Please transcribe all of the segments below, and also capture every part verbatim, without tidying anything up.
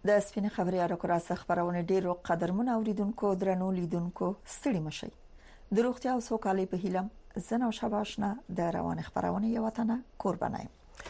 د سپینې خبرې اړه راڅخه خبرونه ډیرو قدرمن اوریدونکو درنو لیدونکو ستړي مشي د روغتیا او سوکالۍ په هیله زنه او شباشنه د روان خبرونه یو وطن قربانایم.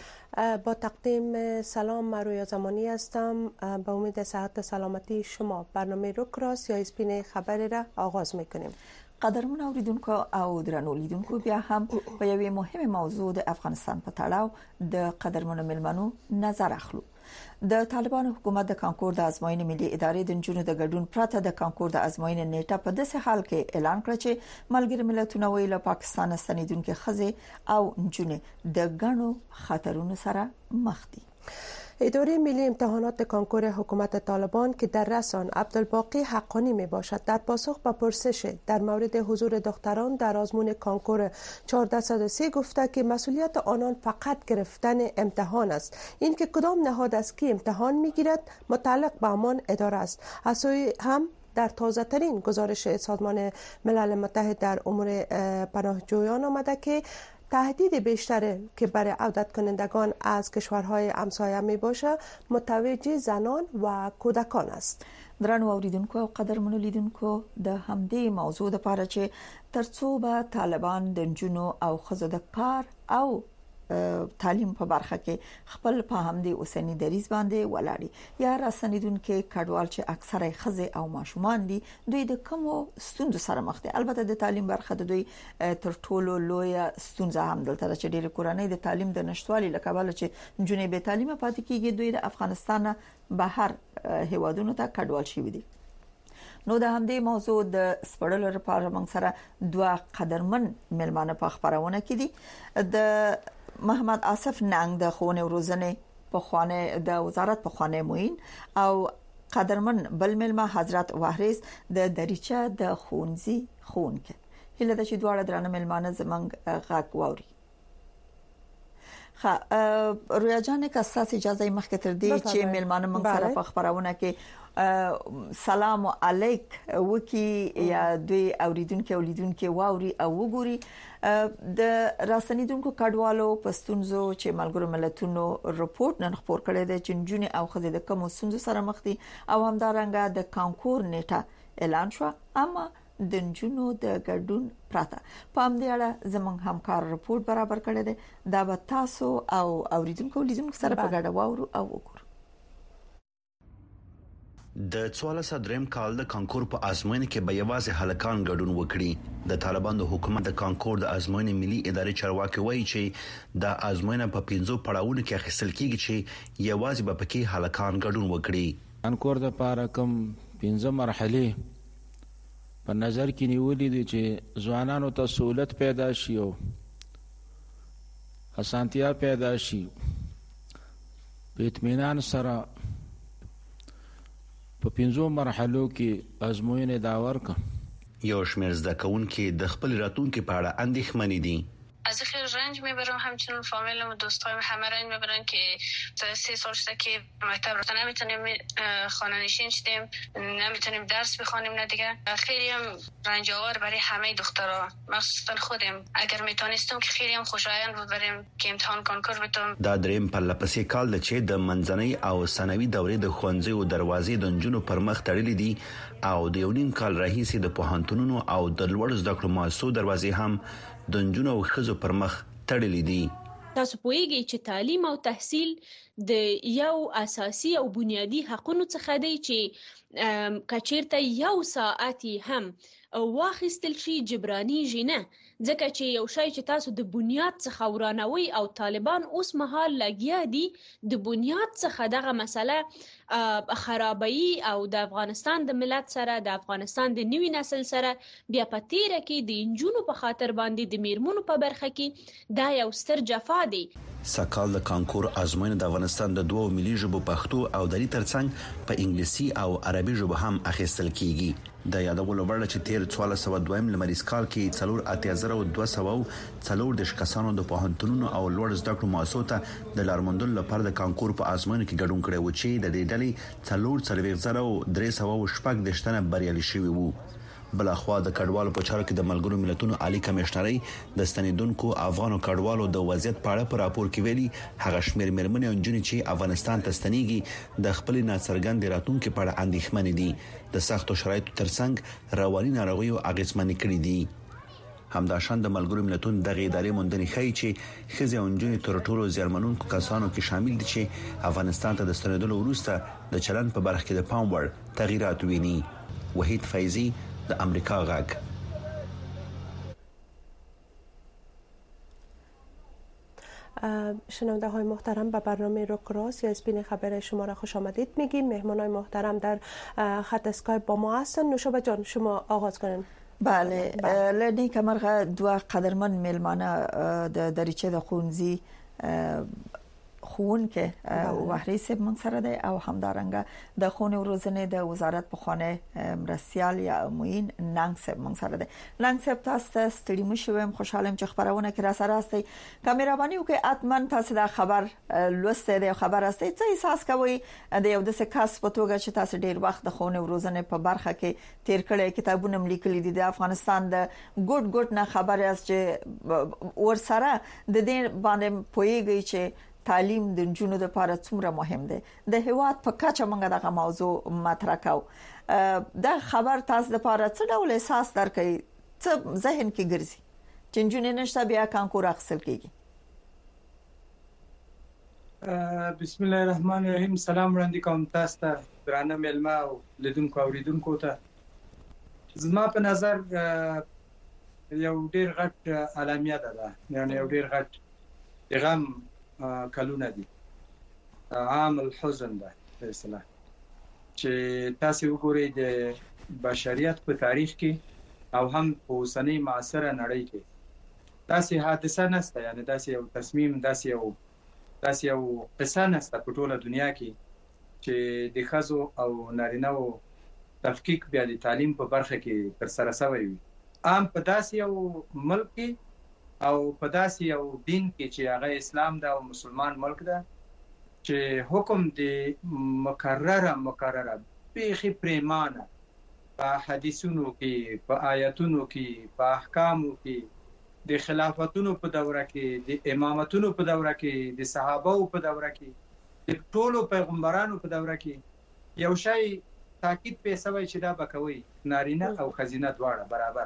با تقدیم سلام، من رویا زمانی هستم. با امید صحت سلامتی شما برنامه روک راست یا سپینې خبرې را آغاز میکنیم. قدرمن اوریدونکو او درنو لیدونکو بیا هم په یوې مهمه موضوع د افغانستان په تړاو د قدرمن ملمنو نظر اخلو. د طالبان حکومت د کانکور د ازموینې ملي ادارې د جنونو د ګډون پرته د کانکور د ازموینې نیټه په داسې حال کې اعلان کړ چې ملګری ملتونه ویل پاکستان ستنیدونکو خزه او جنونه د غنو خطرونو سره مخ دي. اداره ملی امتحانات کانکور حکومت طالبان که در رسان عبدالباقی حقانی می باشد در پاسخ به پرسش در مورد حضور دختران در آزمون کانکور چهارده صد و سه گفته که مسئولیت آنان فقط گرفتن امتحان است. این که کدام نهاد است که امتحان می گیرد متعلق به همان اداره است. از سوی هم در تازه ترین گزارش سازمان ملل متحد در امور پناهجویان آمده که تهدید بیشتر که برای عودت کنندگان از کشورهای همسایه می باشه متوجه زنان و کودکان است. درنو اوریدونکو او قدرمنو لیدونکو د همدې موضوع د پاره چې ترڅو به طالبان د جنونو او خزو د کار او تعلیم په برخه کې خپل په همدې اوسنی دریز باندې ولاړی یا راسنیدونکو کډوال چې اکثره خزه او ماشومان دي دوی د کومو ستونزو سره مخ دي. البته د تعلیم برخه د دوی تر ټولو لوی ستونزه هم دلته چې ډېر کورنۍ د تعلیم د نشټوالي لکه چې جنې به تعلیم پاتې کیږي دوی د افغانستان بهر هیوادونو ته کډوال شي دي. نو د همدې موضوع د سپړلو لپاره موږ سره دوه قدرمن ملمانه په خبرونه کې دي. د محمد آصف ننګ د خونه روزنه په خوانه د وزارت په خوانه موین او قدرمن بل ملما حضرت وحریز د دریچه د خونزي خونکه هله د چې دواړه درنه ملمانه زمنګ غاک ووري. خا رویا جان که اساس اجازه مخکې تر دې چې ملمانه موږ سره په خبرونه کې سلام علیک وکي یا دوی اوریدونکو اولیدونکو واوري او وګوري د راسنیدونکو کډوالو پستونزو چې ملګرو ملتونو رپورت نن خبر کړی دی چې جنونی او خزه د کوم سنځو سره مخ دي او همدارنګه د کانکور نیټه اعلان شو اما د جنونو د ګډون پراته په همدې اړه زمونږ همکار رپورت برابر کړی دی دا به تاسو او اوریدونکو اولیدونکو سره په ګډه واورو او وګورو. د څوارلس دریم کال د کانکور په ازموینه کې به یوازې هلکان ګډون وکړي. د طالبان د حکومت د کانکور د ازموینې ملي ادارې چارواکي وایي چې د ازموینه په پنځو پړاوونو کې اخیستل کیږي چې یوازې به پکې هلکان ګډون وکړي. کانکور د لپاره کوم پنځه مرحله په نظر کې نیولې دي چې ځوانانو ته سہولت پیدا شي او اسانتیا پیدا شي په اطمینان سره په پنځو مرحلو کې ازموینه دا ورکه. یو شمېر زده کوونکي د خپل راتلونکي په اړه اندېښمن دي. از خیلی رنج میبرم، همچنین فامیلم و دوستایم همه رنج میبرن که سه سال شده که مکتب رفتن نمیتونیم خانه نشین شدیم، نمیتونیم درس بخوانیم نه دیگه. خیلی هم رنج آور برای همه دخترها مخصوصا خودم. اگر میتونستم که خیلی هم خوشایند بود بریم که امتحان کانکور بتم. دا دریم پرلپسې کال د چې د منځنۍ او ثانوي دورې د ښوونځیو دروازې د نجونو پر مخ تړلې دي او د یو نیم کال راهیسې د پوهنتونونو او د لوړ زده کړو مؤسسو دروازې هم د نجونو او ښځو پر مخ تړلې دي. تاسو پوهیږئ چې تعلیم او تحصیل د یو اساسي او بنیادی حقونو څخه دی چې کچیرته یو ساعت هم واخیستل شي جبرانی جنه، ځکه چې یو شی چې تاسو د بنیاد څخه ورانوي او طالبان اوس مهال لګیا دي د بنیاد څخه دغه مسله خرابوي او د افغانستان د ملت سره د افغانستان د نوي نسل سره بیا په تیره کې د انجونو په خاطر باندې د میرمنو په برخه کې دا یو ستر جفا دی. سکال د کانکور ازموینه د افغانستان د دوه ملي ژبو پښتو او دري ترڅنګ په انګلیسي او عربي ژبه هم اخیستل کیږي. د یادولو وړ چې تیر څوارلس سوه دویم لمریز کال کې څلور اتیا زره او دوه سوه څلور د کسانو د پوهنتونونو او لوړ زده کړو مؤسسو ته د لارموندلو لپاره د کانکور په ازموینه کې ګډون کړی و چې د دې ډلې څلور څلوېښت زره او درې سوه شپږ دېرش تنه بریالي شوي وو. بلخوا د کډوالو په چارو کې د ملګرو ملتونو عالی کمشنري د ستنیدونکو افغانو کډوالو د وضعیت په اړه په راپور کې ویلي هغه شمیر مرمنې او جنې چې افغانستان ته ستنېږي د خپل ناڅرګند راتلونکو په اړه اندېښمن دي د سختو شرایطو ترڅنګ رواني ناروغیو اغیزمن کړي دي همداشان د ملګرو ملتونو د ادارې موندنې ښیي چې خزي او جنې تر ټولو زیرمنونکو کسانو کې شامل دي چې افغانستان ته د ستنېدلو وروسته د چلن په برخه کې د پام وړ تغیرات ویني. وحید فیضی د امریکا غاګ. شنونده های محترم به برنامه روک راست یا اسپین خبر شما را خوش آمدید میگیم. مهمان های محترم در خط اسکایپ با ما هستند. نوشابه جان شما آغاز کنین. بله, بله. لدی کمرغه دو قدرمن میلمانه د دریچه د خونزی خون کې وحری سب من سره ده او همدارنګه د خون روزنه د وزارت په خانه مرسیال یا موین ننګ سب من سره ده. ننګ سب تاسو ستړي مشوم خوشحالم چې خبرونه کې را سره استي کیمرابانی او کې اتمن تاسو دا خبر لوسته ده خبر استي څه احساس کوي د یو د سکاس په توګه چې تاسو ډیر وخت د خون روزنه په برخه کې تیر کړی کتابونه لیکلي دي د افغانستان د ګډ ګډ نه خبر است چې ور سره د دې باندې پويږي چې تعلیم د جنونو د لپاره څومره مهم دی د هیواد په کچه موږ دغه موضوع مطرح کوو. دا خبر تاسو د لپاره څه ډول احساس درکې څه ذهن کې ګرځي چې جنونه نشته بیا کانکور اخیستل کیږي؟ بسم الله الرحمن الرحیم. سلام وړاندې کوم تاسو ته درانه ملما او لیدونکو اوریدونکو ته. زما په نظر یو ډیر غټ علامه ده یعنی یو ډیر غټ پیغام کلونه دي عام الحزن ده په اصطلاح چې تاسو وګورئ د بشریت په تاریخ کې او هم په اوسنۍ معاصره نړۍ کې تاسو حادثه نشته یعنی تاسو یو تصمیم تاسو یو تاسو یو قصه نشته په ټوله دنیا کې چې د خزو او نارینه‌و تفکیک بیا د تعلیم په برخه کې تر سره شوی وي. عام په داسې یو ملک کې او په داسې یو دین کې چې هغه اسلام ده او مسلمان ملک ده چې حکم دی مکرره مکرره بیخي پریمانه په حدیثونو کې په آیاتونو کې په احکامو کې د خلافتونو په دوره کې د امامتونو په دوره کې د صحابهو په دوره کې د ټولو پیغمبرانو په دوره کې یو شی تاکید په سوي چې دا بکوي نارینه او خزینه دواړه برابر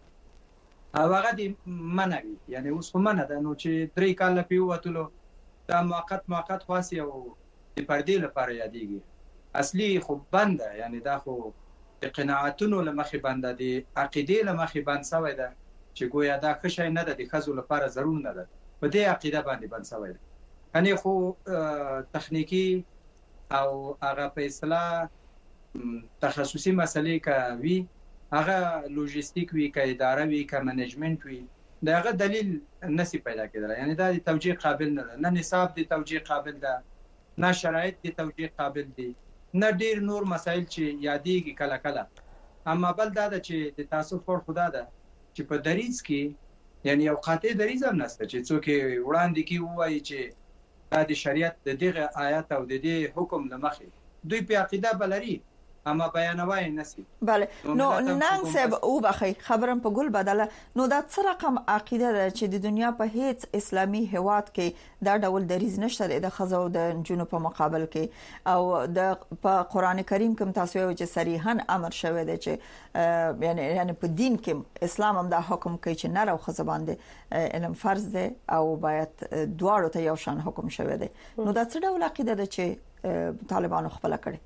او هغه دی منوي یعنی اوس خو منه ده نو چې درې کال په وټلو دا موقت موقت خاصي او د پردې لپاره یادېږي اصلي خو بنده یعنی دا خو د قناعتونو لمخې بنده دي عقیدې لمخې بند سوی ده چې ګویا دا ښه شی نه ده د ښځو لپاره ضرور نه ده په دې عقیده باندې بند سوی ده. یعنی خو تخنیکی او هغه په اصطلاح تخصصي مسلې کوي هغه لوجستیک وی که اداره وی که منیجمنت وی دا هغه دلیل نسی پیدا کېدل یعنی دا د توجیه قابل نه ده نه نصاب د توجیه قابل ده نه شرایط د توجیه قابل دي نه ډیر نور مسایل چې یادېږي کله کله. اما بل دا ده چې د تاسو فور خدا ده چې په دریځ کې یعنی یو قاطع دریځ هم نشته چې څوک وړاندې کې وایي چې دا د شریعت د دغه آیات او د دې حکم لمخې دوی په عقیده بلري اما بیانوای نسی. بله نو ننګ صاحب او بخی خبرم په ګل بدله نو دا څه رقم عقیده ده چې د دنیا په هیڅ اسلامي هیواد کې دا ډول دریځ نشته د خزو د جنونو په مقابل کې او د په قران کریم کې تاسو یو چې صریحا امر شوی دی چې یعنی یعنی په دین کې اسلام هم دا حکم کوي چې نر او خزه باندې علم فرض دی او باید دواړو ته یو شان حکم شوی دی. نو دا څه ډول عقیده ده چې طالبانو خپل کړي؟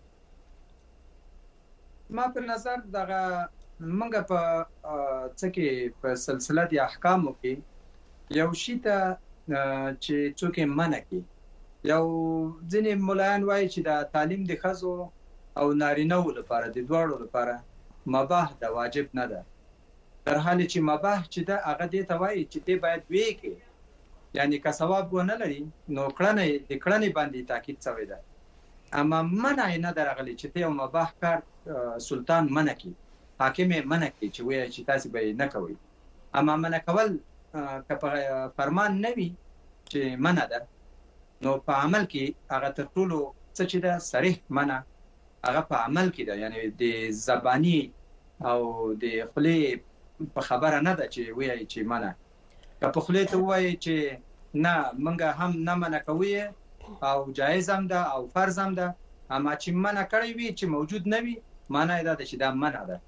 ما په نظر دغه منګه په څه کې په سلسله د احکامو کې یو شی ته چې څوک منع کوي یو ځینې مولایان وایي چې د تعلیم د ښځو او نارینه‌و لپاره د دواړو لپاره مباح ده واجب نه ده در حال چې مباح چې ده هغه دې ته وایي چې دې باید وی کې یعنی که ثواب ونه لري نو کړنې د کړنې باندې تاکید شوی ده اما منع نه درغلی چې ته مباح کار سلطان منع کی حاکم منع کی چې وایي چې تاسو به نه کوي اما منع کول که فرمان نه وي چې منع ده نو په عمل کې هغه تر ټولو څه چې ده صریح منع هغه په عمل کې ده یعنی د زبانی او د خلی په خبره نه ده چې وایي چې منه که په خلی ته وایي چې نه منګه هم نه منه کوي او جایز هم ده او فرض هم ده، اما چې منه کړی وي چې موجود نه وي معنی دا ده چې دا منه ده.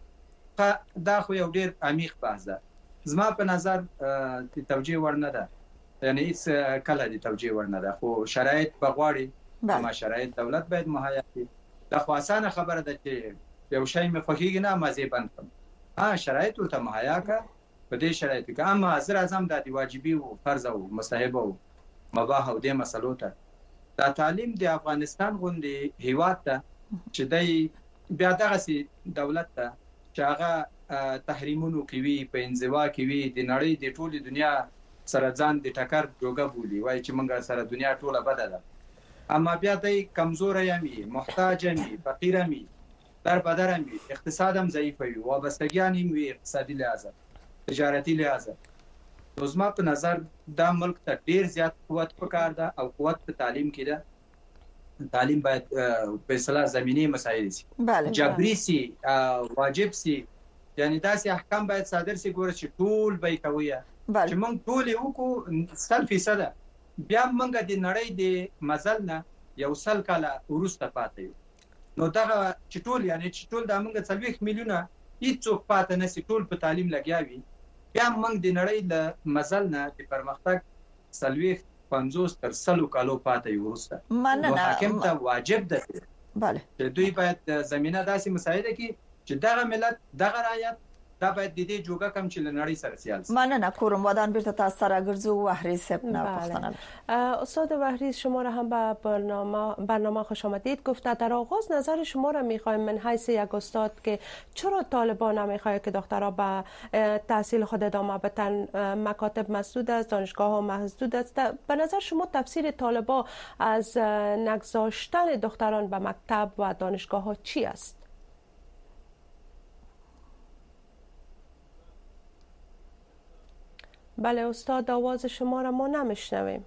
دا خو یو ډیر عمیق بحث ده. زما په نظر د توجیه وړ نه ده، یعنی هیڅ کله د توجیه وړ نه ده، خو شرایط بغواړي اما شرایط دولت باید مهیا کړي. دا خو اسانه خبره ده چې یو شی مې خوښیږي نه مزه بند کړم، ها شرایط ورته مهیا کړه په دې شرایطو کې. اما زر اعظم د واجبي او فرض او مستحب او مباح او د مسلو ته دا تعلیم د افغانستان غوندي هیواد ته چې دای بیا دغه سي دولت ته چې هغه تحریمونو کوي په انزوا کوي د نړۍ د ټولي دنیا سره ځان د ټکر جوګه بولی وای چې موږ سره دنیا ټوله بده ده، اما بیا دای کمزور یمي محتاج یمي فقیر یمي در بدر یمي اقتصاد هم ضعیف وي وابستګیان هم وي اقتصادي لحاظ تجارتي لحاظ. نو زما په نظر دا ملک ته ډیر زیات قوت پکار ده او قوت په تعلیم کې ده. تعلیم باید په اصطلاح زمینی مسایل سي جبري سي واجب سي، یعنی داسې احکام باید صادر سي ګوره چې ټول به کوي چې موږ ټول یو کو سل فیصد بیا موږ د نړۍ د مزل نه یو سل کاله ورسته پاتې یو. نو دا چې ټول یعنی چې ټول د موږ څلوېښت میلیونه هیڅوک پاتې نشي ټول په تعلیم لګیاوي، بیا موږ د نړۍ له مزل نه د پرمختګ څلوېښت پنځوس تر سلو کالو پاتې یو ورسته. نو حاکم ته واجب ده بله چې دوی باید زمينه داسې مساعده کړي چې دغه ملت دغه رعایت دا باید د دې جوګه کم چې لنړی سره سیال شي. مننه کوم ودان بیرته تاسو سره ګرځو وحری صاحب نه پوښتنه. استاد وحری شما را هم به برنامه برنامه خوش آمدید. گفته در آغاز نظر شما را می‌خوایم من حیث یک استاد که چرا طالبان نمی‌خواهند که دخترها به تحصیل خود ادامه بدن، مکاتب مسدود است، دانشگاه‌ها مسدود است. به نظر شما تفسیر طالبان از نگذاشتن دختران به مکتب و دانشگاه‌ها چی است؟ بله استاد آواز شما را ما نمیشنویم.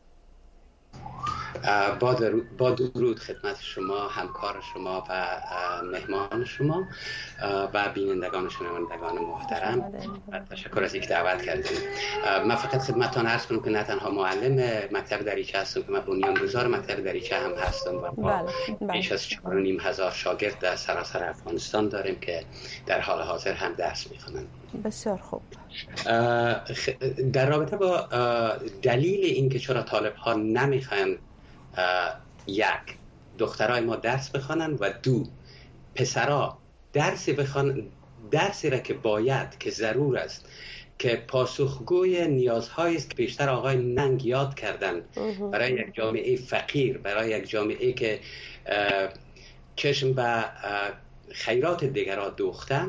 با درود, با درود خدمت شما، همکار شما و مهمان شما و بینندگان شنوندگان محترم و تشکر از اینکه دعوت کردید. من فقط خدمتتان عرض کنم که نه تنها معلم مکتب دریچه هستم که من بنیانگذار مکتب دریچه هم هستم و با بیش از چهار و نیم هزار شاگرد در سراسر افغانستان داریم که در حال حاضر هم درس میخونند. بسیار خوب. در رابطه با دلیل اینکه چرا طالب ها نمیخوان یک دخترای ما درس بخوانن و دو پسرا درسی بخوان، درسی را که باید که ضرور است که پاسخگوی نیازهایی است که بیشتر آقای ننگ یاد کردن برای یک جامعه فقیر، برای یک جامعه که چشم به خیرات دیگران دوخته.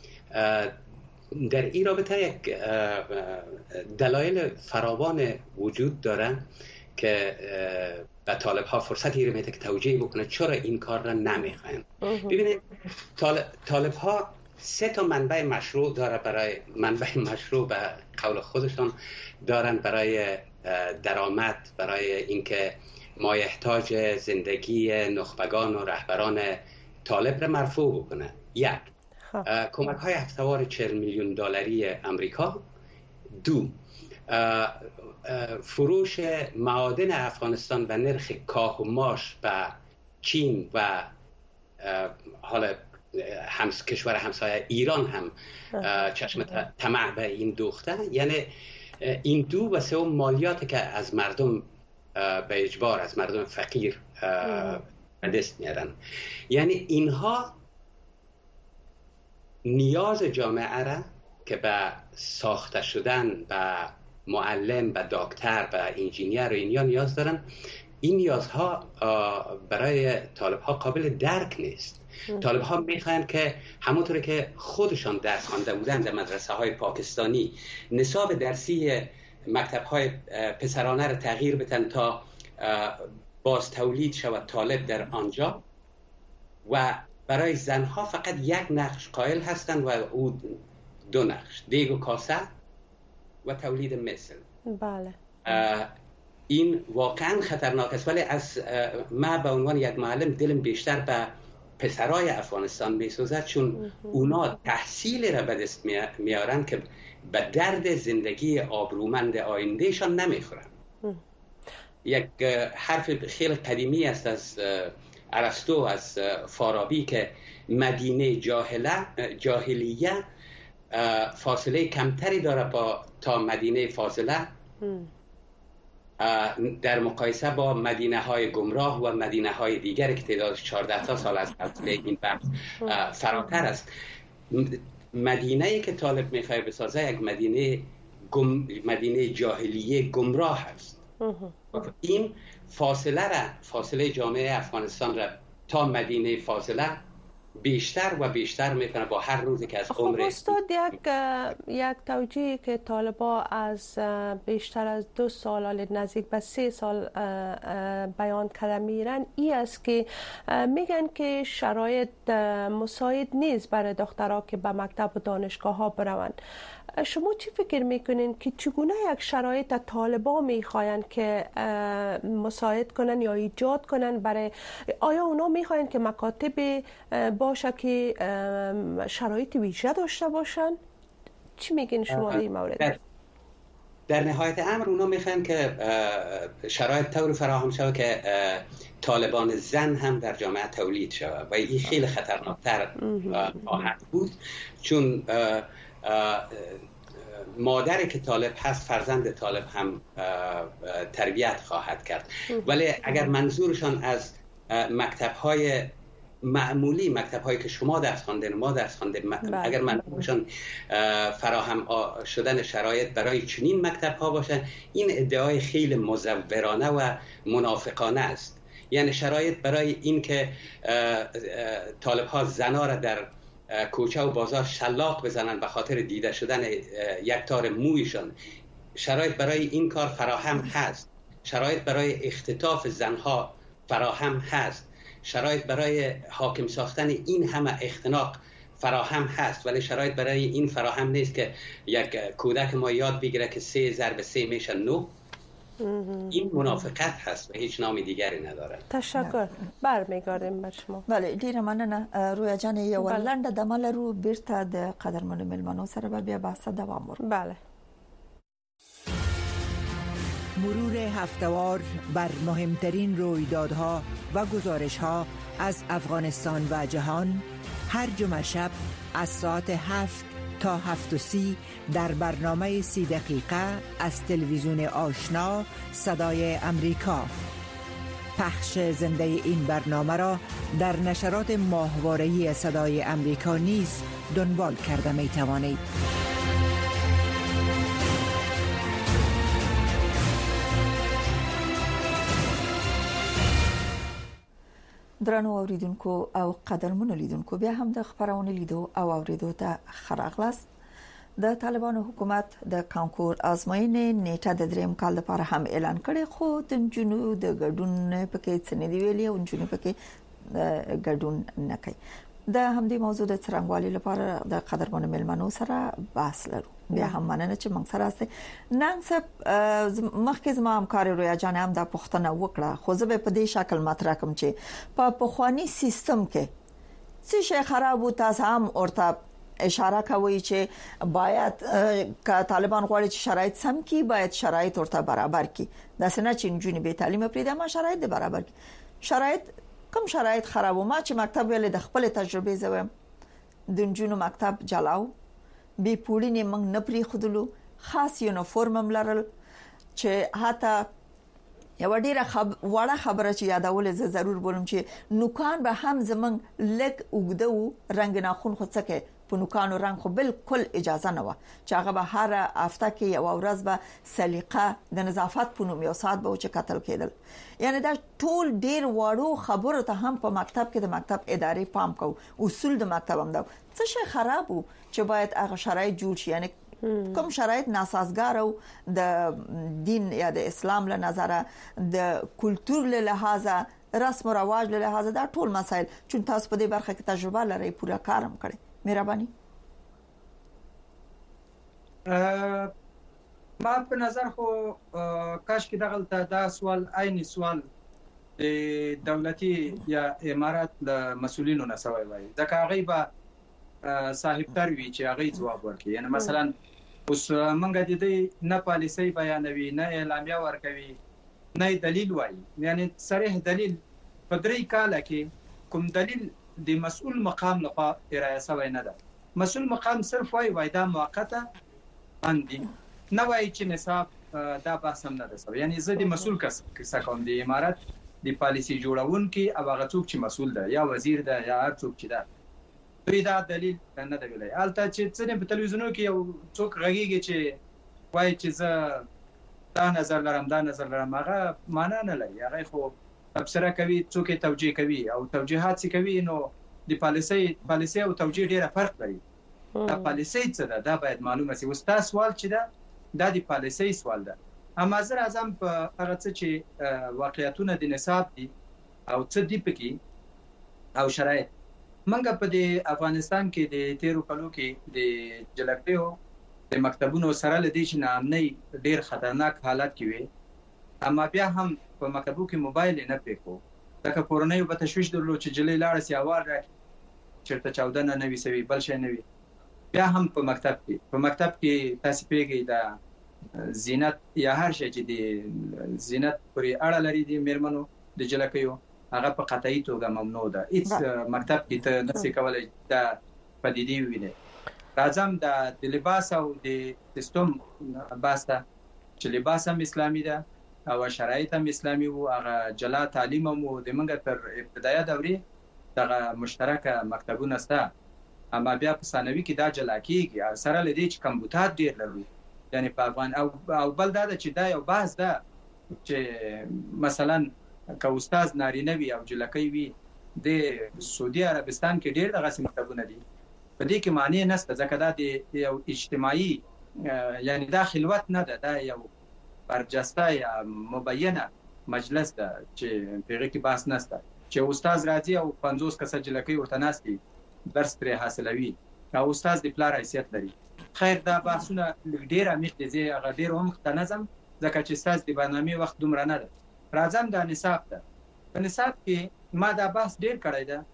در این رابطه یک دلایل فراوان وجود داره که به طالب ها فرصتی رو میده که توجیه بکنه چرا این کار را نمیخواین. ببینید طالب, طالب ها سه تا منبع مشروع داره، برای منبع مشروع به قول خودشان دارن برای درآمد، برای اینکه مایحتاج زندگی نخبگان و رهبران طالب را مرفوع بکنه. یک کمک های هفته‌وار چهل میلیون دلاری امریکا. دو فروش معادن افغانستان و نرخ کاه و ماش به چین و حالا همس کشور همسایه ایران هم چشم طمع به این دوخته. یعنی این دو و سوم مالیات که از مردم به اجبار از مردم فقیر به دست میارن. یعنی اینها نیاز جامعه را که به ساخته شدن، به معلم، به دکتر، به انجینیر و اینیا نیاز دارن، این نیازها برای طالب ها قابل درک نیست. طالب ها میخواین که همونطور که خودشان درس خوانده بودن در مدرسه های پاکستانی نصاب درسی مکتب های پسرانه را تغییر بدن تا باز تولید شود طالب در آنجا، و برای زنها فقط یک نقش قائل هستند و او دو نقش، دیگ و کاسه و تولید مثل. بله. این واقعا خطرناک است، ولی از ما به عنوان یک معلم دلم بیشتر به پسرای افغانستان میسوزد، چون اونا تحصیل را به دست میارن که به درد زندگی آبرومند آیندهشان نمیخورن. یک حرف خیلی قدیمی است از ارسطو، از فارابی، که مدینه جاهله جاهلیه فاصله کمتری داره با تا مدینه فاضله در مقایسه با مدینه های گمراه و مدینه های دیگر که تعدادش چهارده تا سال از فاصله این بحث فراتر است. مدینه‌ای که طالب میخواد بسازه یک مدینه گم، مدینه جاهلیه گمراه است. این فاصله را، فاصله جامعه افغانستان را تا مدینه فاضله بیشتر و بیشتر میکنه با هر روزی که از عمر. خب استاد، یک یک توجیهی که طالبا از بیشتر از دو سال نزدیک به سه سال بیان کرده میرن ای است که میگن که شرایط مساعد نیست برای دخترها که به مکتب و دانشگاه ها بروند. شما چی فکر میکنین که چگونه یک شرایط طالبا میخواین که مساعد کنن یا ایجاد کنن برای، آیا اونا میخواین که مکاتب باشه که شرایط ویژه داشته باشن؟ چی میگین شما در این مورد؟ در, در نهایت امر اونا میخواین که شرایط طور فراهم شود که طالبان زن هم در جامعه تولید شود و این خیلی خطرناکتر خواهد بود، چون مادری که طالب هست فرزند طالب هم تربیت خواهد کرد. ولی اگر منظورشان از مکتب‌های معمولی، مکتب‌هایی که شما درس خواندین ما درس خواندیم، اگر منظورشان فراهم شدن شرایط برای چنین مکتب‌ها باشه، این ادعای خیلی مزورانه و منافقانه است. یعنی شرایط برای این که طالب‌ها زنا را در کوچه و بازار شلاق بزنن به خاطر دیده شدن یک تار مویشان، شرایط برای این کار فراهم هست. شرایط برای اختطاف زنها فراهم هست. شرایط برای حاکم ساختن این همه اختناق فراهم هست. ولی شرایط برای این فراهم نیست که یک کودک ما یاد بگیره که سه ضرب سه میشه نو. این منافقت هست و هیچ نام دیگری نداره. تشکر. برمیگردیم به شما. بله، ډیره مننه رویا جان. یو لنډه دمه لرو، بیرته د قدرمنو مېلمنو سره به بیا بحث دوام ورکړو. بله. مرور هفته‌وار بر مهمترین رویدادها و گزارش‌ها از افغانستان و جهان هر جمعه شب از ساعت هفت تا هفت و سی در برنامه سی دقیقه از تلویزیون آشنا صدای امریکا. پخش زنده این برنامه را در نشرات ماهواره‌ای صدای امریکا نیز دنبال کرده می توانید. درنو اوریدونکو او قدرمنو لیدونکو، بیا هم د خبرونه لیدو او اوریدو ته خراغلاست. د طالبانو حکومت د کانکور ازموینې نیټه د دریم کال لپاره هم اعلان کړي، خو د جنو د ګډون پکې څه نه دی ویلي او جنو پکې ګډون نه کوي. د همدې موضوع د څرنګوالي لپاره د قدرمنو مېلمنو سره بحث لرو. بیا هم مننه چې موږ سره استه. نن څه مخکې زما همکار رویا جان هم د پښتنه وکړه، خو زه به په دې شکل مطرح کوم چې په پخوانی سیستم کې څه شي خراب و، تاسو هم ورته اشاره کوي چې باید که طالبان غواړي چې شرایط سم کړي، باید شرایط ورته برابر کړي. دا څنګه چې نجونې به تعلیم پرې د ما شرایط برابر کړي. شرایط کوم شرایط خراب و؟ ما چې مکتب ویل د خپل تجربه زویم، د نجونو مکتب جلاو، بي پوړینه موږ نه پری خودلو، خاص یونیفورم هم لرل چې حتی یو ډیره خب وړه خبره چې یادول زه ضرور بولم چې نوکان به هم زمنګ لګ وګدو، رنگ ناخون خو څکه په نوکانو رنگ خو بالکل اجازه نه و چې هغه به هر هفته کې یو ورځ به سلیقه د نظافت په نوم یو ساعت به چې قتل کېدل. یعنی دا ټول ډیر وړو خبرو ته هم په مکتب کې د مکتب ادارې پام کو، اصول د مکتب هم دا څه شي خراب وو چې باید هغه شرایط جوړ شي. یعنی کوم شرایط ناسازگار او د دین یا د اسلام له نظره، د کلچر له لحاظه، رسم او رواج له لحاظه، دا ټول مسایل چې تاسو په دې برخه کې تجربه لرئ پورا کارم کړی. مهرباني. ما په نظر خو کاش کې دغه دا سوال عیني سوال د دولتي یا امارات د مسولینو نه سوي وای ځکه هغه به صاحب تر وی چې هغه ځواب ورکړي. یعنی مثلا اوس منګه د دې نه پالیسي بیانوي نه اعلامیه ورکوي نه دلیل وای. یعنی صریح دلیل په درې کال کې کوم دلیل د مسؤل مقام لخوا ارائه شوی نه ده. مسؤل مقام صرف وای وای دا موقته اندي نه وای چې نصاب دا بحث هم نه ده. یعنی زه د مسؤل کس کیسه کوم د امارات د پالیسي جوړونکي او هغه څوک چې مسؤل ده یا وزیر ده یا هر څوک چې ده دوی دا دلیل نه دی ویلي. البته چې څنګه په تلویزیونو کې یو څوک غږیږي چې وایي چې زه دا نظر لرم دا نظر لرم هغه معنا نه لري. هغه خو تبصره کوي څوک توجیه کوي او توجیهات څه کوي نو د پالیسي پالیسي او توجیه ډیره فرق لري. دا پالیسي څه ده دا باید معلومه شي. وستا سوال چې ده دا د پالیسي سوال ده. اما زه راځم په هغه څه چې واقعیتونه د نصاب دي او څه دي پکې او شرایط. منګه په د افغانستان کې د تیرو کلو کې د جلکیو د مکتبونو سره لدی چې نامنۍ ډیر خطرناک حالت کې وي اما بیا هم په مکتبو کې موبایل نه پېکو ځکه کورنۍ به تشویش درلود چې جلې لاړه سي اوار راکړي چېرته چاودنه نه وي سوي بل شی نه وي. بیا هم په مکتب کې په مکتب کې تاسو پیږئ د زینت یا هر شي چې د زینت پرې اړه لري د میرمنو د جلکیو هغه په قطعي توګه ممنوع ده. هیڅ مکتب کې ته نشي کولای دا پدیدې ویني. راځم د لباس او د سیستم باسته چې لباس هم اسلامي ده او شرایط هم اسلامي وو. هغه جلا تعلیم مو د منګه تر ابتدایي دورې دغه مشترکه مکتبونه سته اما بیا په ثانوي کې دا جلا کیږي سره لدی چې کمبوتات ډیر لري. یعنی په افغان او او بل دا چې دا یو بحث ده چې مثلا که استاد نارینه وي او جلکی وي د سعودي عربستان کې ډیر دغه مکتبونه دي په دې کې معنی نشته ځکه دا د یو اجتماعي یعنی دا خلوت نه ده دا یو برجسته یا مبینه مجلس ده چې پیغه کې بحث نشته چې استاد راځي او پنځوس کسه جلکی ورته ناستي درس پرې حاصلوي او استاد د پلار حیثیت لري. خیر دا بحثونه ډیر عمیق دي زه هغه ډیر هم تنظیم ځکه چې استاد د برنامه وخت دومره نه ده. راځم د نصاب ته. په نصاب کې ما دا بحث ډیر کړی ده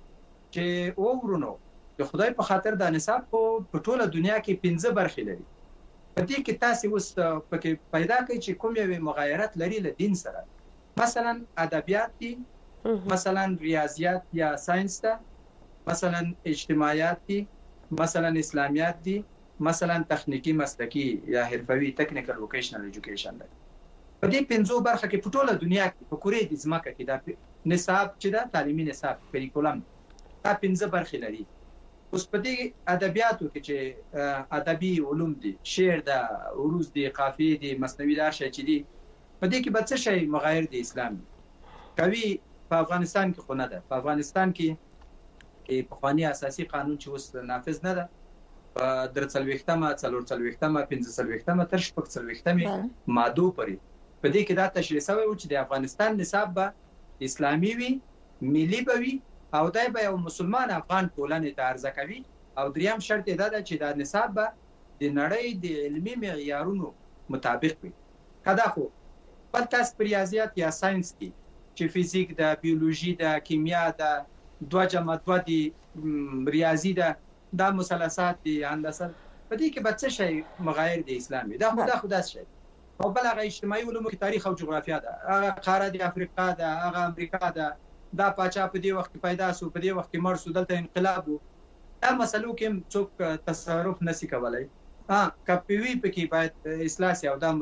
چې وورونو د خدای په خاطر د نصاب په ټوله دنیا کې پنځه برخې لري. په دې کې تاسو اوس پکې پیدا کوي چې کوم یو مغایرت لري له دین سره. مثلا ادبیات دي مثلا ریاضیات یا ساينس ده مثلا اجتماعیات دي مثلا اسلامیات دي مثلا تخنیکی مسلکی یا حرفوي ټیکنیکل ووکیشنل ایجوکیشن ده. په دې پنځو برخه کې په ټوله دنیا کې په کورې د ځمکه کې دا نصاب چې دا تعلیمي نصاب کریکولم دا پنځه برخې لري. اوس په دې ادبیاتو کې چې ادبي علوم دي شعر ده عروض دي قافیه دي مصنوي دا شی چې دي په دې کې به څه شی مغایر دي اسلام کوي. په افغانستان کې خو نه ده. په افغانستان کې په قانوني اساسي قانون چې اوس نافذ نه ده په درڅلويختمه څلورڅلويختمه پنځڅلويختمه تر شپږڅلويختمه ماده پرې په دې کې دا تشریح شوی و چې د افغانستان نصاب به اسلامي وي ملي به وي او دای به یو مسلمان افغان ټولنې ته عرضه کوي او دریم شرط دا ده چې دا نصاب به د نړۍ د علمي معیارونو مطابق وي. کدا خو بل تاسو په ریاضیات یا ساينس کې چې فزیک ده بیولوژي ده کیمیا ده دوه جمع دوه دي ریاضي ده دا مثلثات دي هندسه په دې کې به څه شی مغایر دي اسلامي دا خدا خدا شي. او بل هغه اجتماعي علوم کې تاریخ او جغرافیا ده هغه قاره د افریقا ده هغه امریکا ده دا پاچا په دې وخت پیدا شو په دې وخت کې مر شو دلته انقلاب دا مسلو کې څوک تصرف نشي کولای. ها کپوي پکې باید اصلاح سي او دا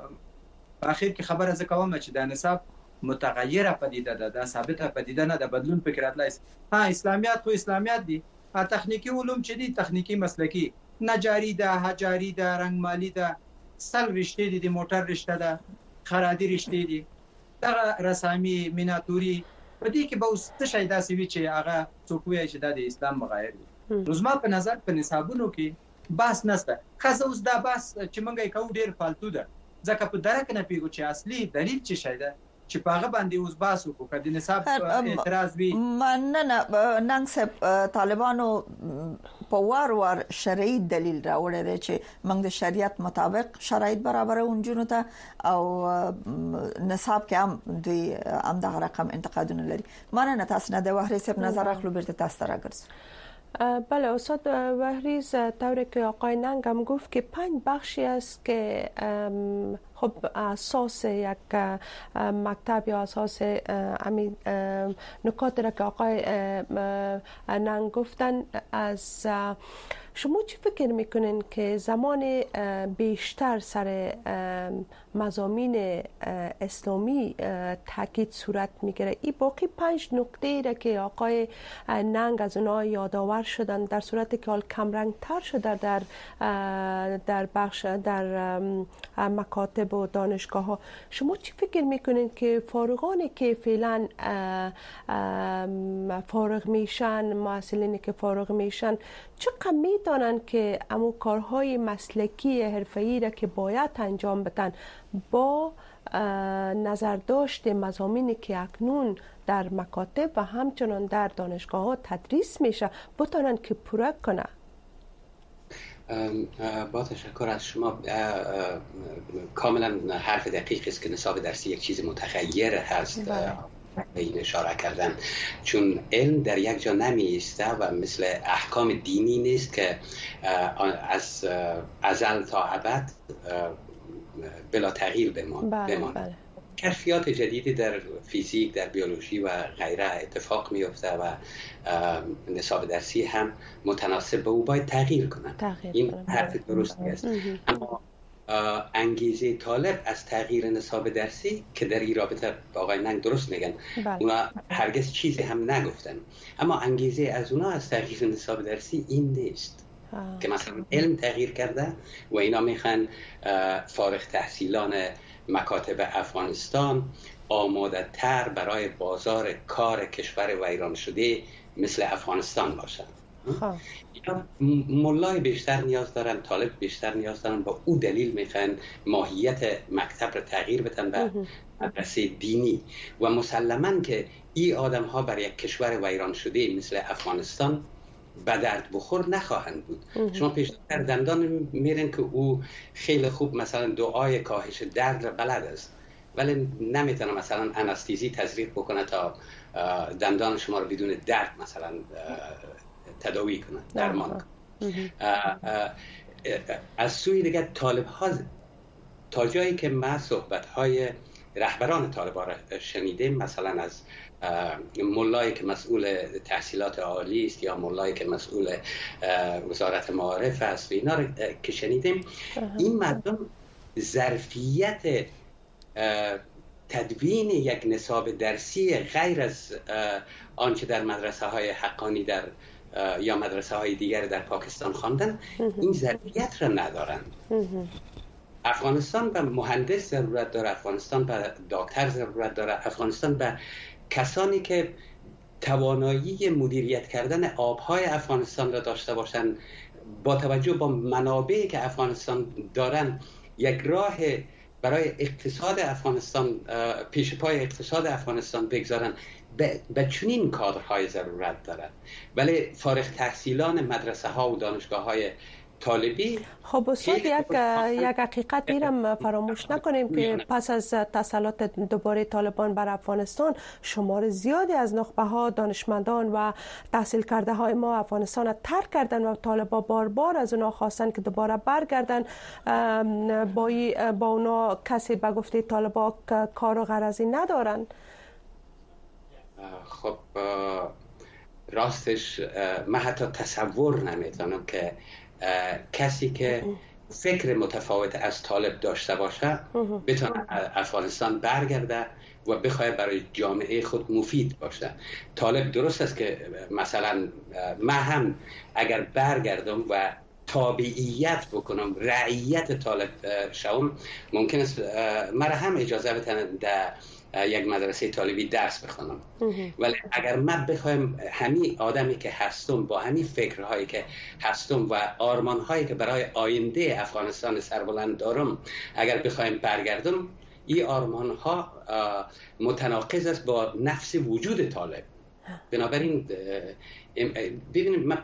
په اخر کې خبره زکوم چې دا نصاب متغیره پدیده ده دا ثابته پدیده نه ده بدلون فکر راتلای. ها اسلامیات خو اسلامیات دي ها تخنیکی علوم چې دي تخنیکی مسلکی نجاری ده حجاری ده رنگمالی ده سل رشته دي د موټر رشته ده خرادي رشته دي دا رسامي میناتوري په دې کې به اوس څه شي داسې وي چې هغه څوک وایي چې دا د اسلام مغایر دي. روزما په نظر په نصابونو کې بحث نشته. خاصه اوس دا بحث چې مونږ یې کوو ډیر فالتو ده ځکه په درک نه پیګو چې اصلي دلیل څه شي ده چې په هغه باندې اوس بحث وکړو کله نصاب اعتراض وی من نه ننګ صاحب طالبانو په وار وار شرعي دلیل راوړی دی چې موږ د شریعت مطابق شرایط برابرو جنونو ته او نصاب کې هم دوی هم دغه رقم انتقادونه لري. مننه تاسو نه د وحری صاحب نظر اخلو بیرته تاسو راګرځو. بله استاد وحریز، طوری که آقای ننگ هم گفت که پنج بخشی است که خب اساس یک مکتب یا اساس همین نکاتی را که آقای ننگ گفتن، از شما چی فکر میکنین که زمان بیشتر سر مضامین اسلامی تاکید صورت میگیره؟ این باقی پنج نکته را که آقای ننگ از اونها یادآور شدن در صورتی که حال کمرنگ تر شده در در بخش در مکاتب و دانشگاه ها، شما چی فکر میکنین که فارغانی که فعلا فارغ میشن، محصلینی که فارغ میشن، چقدر میدانن که امو کارهای مسلکی حرفه‌ای را که باید انجام بدن با نظرداشت مضامینی که اکنون در مکاتب و همچنان در دانشگاه ها تدریس میشه بتونن که پوره کنه؟ با تشکر از شما. کاملا حرف دقیق است که نصاب درسی یک چیز متغیر هست. به این اشاره کردن، چون علم در یک جا نمی ایسته و مثل احکام دینی نیست که از ازل تا ابد بلا تغییر بماند. کشفیات جدیدی در فیزیک، در بیولوژی و غیره اتفاق میفته و نصاب درسی هم متناسب به او باید تغییر کنه. این حرف درستی است. اما انگیزه طالب از تغییر نصاب درسی که در این رابطه آقای ننگ درست میگن، اونا هرگز چیزی هم نگفتن، اما انگیزه از اونا از تغییر نصاب درسی این نیست که مثلا علم تغییر کرده و اینا میخوان فارغ تحصیلان مکاتب افغانستان آماده تر برای بازار کار کشور ویران شده مثل افغانستان باشن. مولای بیشتر نیاز دارن، طالب بیشتر نیاز دارن، با او دلیل میخوان ماهیت مکتب رو تغییر بدن به مدرسه دینی و مسلماً که این آدم ها برای یک کشور ویران شده مثل افغانستان به درد بخور نخواهند بود. شما پیشتر دندان میرین که او خیلی خوب مثلا دعای کاهش درد را بلد است، ولی نمیتونه مثلا انستیزی تزریق بکنه تا دندان شما رو بدون درد مثلا تداوی کنه، درمان کنه. از سوی دیگر طالب ها تا جایی که ما صحبت های رهبران طالبان را شنیدیم، مثلا از مولایی که مسئول تحصیلات عالی است یا مولایی که مسئول وزارت معارف است و اینا را که شنیدیم، این مردم ظرفیت تدوین یک نصاب درسی غیر از آنچه در مدرسه های حقانی در یا مدرسه های دیگر در پاکستان خواندن، این ظرفیت را ندارند. افغانستان به مهندس ضرورت داره، افغانستان به دکتر ضرورت داره، افغانستان به کسانی که توانایی مدیریت کردن آبهای افغانستان را داشته باشند، با توجه با منابعی که افغانستان دارن یک راه برای اقتصاد افغانستان پیش پای اقتصاد افغانستان بگذارن، به چنین کادرهای ضرورت دارد. ولی فارغ تحصیلان مدرسه ها و دانشگاه های طالبی، خب استاد یک یک حقیقت ایرم فراموش نکنیم که پس از تسلط دوباره طالبان بر افغانستان، شمار زیادی از نخبه ها، دانشمندان و تحصیل کرده های ما افغانستان را ترک کردن و طالبان بار بار از اونا خواستن که دوباره برگردن. با با اونا کسی به گفته طالبان کار و غرضی ندارن. خب راستش من حتی تصور نمیتونم که کسی که فکر متفاوت از طالب داشته باشه بتونه افغانستان برگرده و بخواد برای جامعه خود مفید باشه. طالب درست است که مثلا من هم اگر برگردم و تابعیت بکنم، رعیت طالب شوم، ممکن است مرا هم اجازه بدن در یک مدرسه طالبی درس بخونم. ولی اگر من بخوایم همین آدمی که هستم با همین فکرهایی که هستم و آرمانهایی که برای آینده افغانستان سربلند دارم اگر بخوایم برگردم، این آرمان ها متناقض است با نفس وجود طالب. بنابراین ببینید من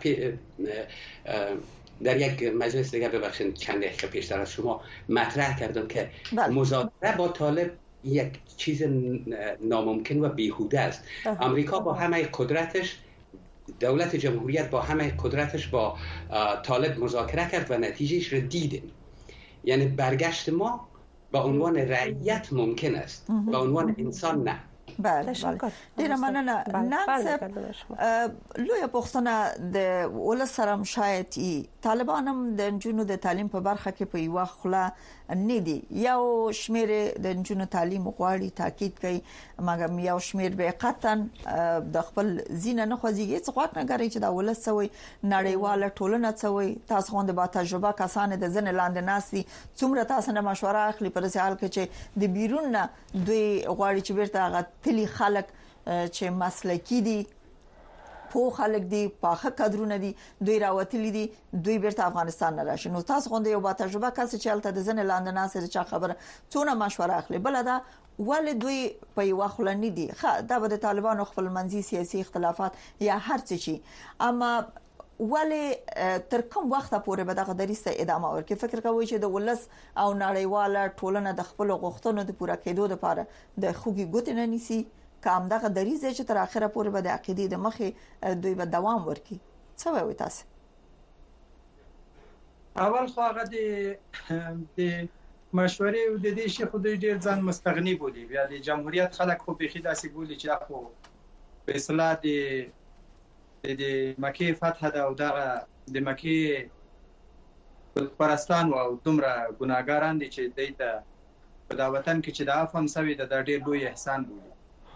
در یک مجلس دیگه ببخشید چند دقیقه پیشتر از شما مطرح کردم که بله. مذاکره با طالب یک چیز ناممکن و بیهوده است. امریکا با همه قدرتش، دولت جمهوریت با همه قدرتش با طالب مذاکره کرد و نتیجهش رو دیدیم. یعنی برگشت ما با عنوان رعیت ممکن است، با عنوان انسان نه. بله بله ډیر مننه. نن لوی پښتنه د ولسرم شاید طالبان هم د جنونو د تعلیم په برخه کې په یو خلا نه دي. یو شمیر د جنونو تعلیم غواړي تاکید کوي، مګر یو شمیر به قطن د خپل زینه نه خوځيږي. څه وخت نه غواړي چې د ولسوي نړیواله ټولنه څوي تاسو غوند با تجربه کسان د ځن لاندې ناسي څومره تاسو نه مشوره اخلي پر ځای حال کې چې د بیرون نه دوی غواړي چې بیرته تلی خلک چې مسلکی دي، په خلک دي، پاخه کادرونه دي، دوی راوتلی دي، دوی بیرته افغانستان نه راشي. نو تاسو غونډه یو با تجربه کس چې الته د ځن لاندې ناسره چا خبره څونه مشوره اخلي. بل دا ول دوی په یو خلنی دي خا دا به د طالبانو خپل منځي سیاسي اختلافات یا هر څه شي، اما ولی تر کوم وخت پورې به دغه دریسه ادامه ورکړي؟ فکر کوي چې د ولس او نړیواله ټولنه د خپل غوښتنو د پوره کېدو لپاره د خوګي ګوت نه نیسي، کوم دغه دریسه چې تر اخره پورې به د عقیدې د مخې دوی به دوام ورکړي؟ څه وایي تاسو؟ اول خو هغه د مشورې او د دې شي خو ډیر ځان مستغنی بولی. بیا د جمهوریت خلک خو به خداسي بولی چې خو په اصطلاح د د مکه فتح ده او دغه د مکه پرستان او دومره ګناګاران دي چې دایته په دا وطن کې چې د افهم سوي د ډېر لوی احسان بولي.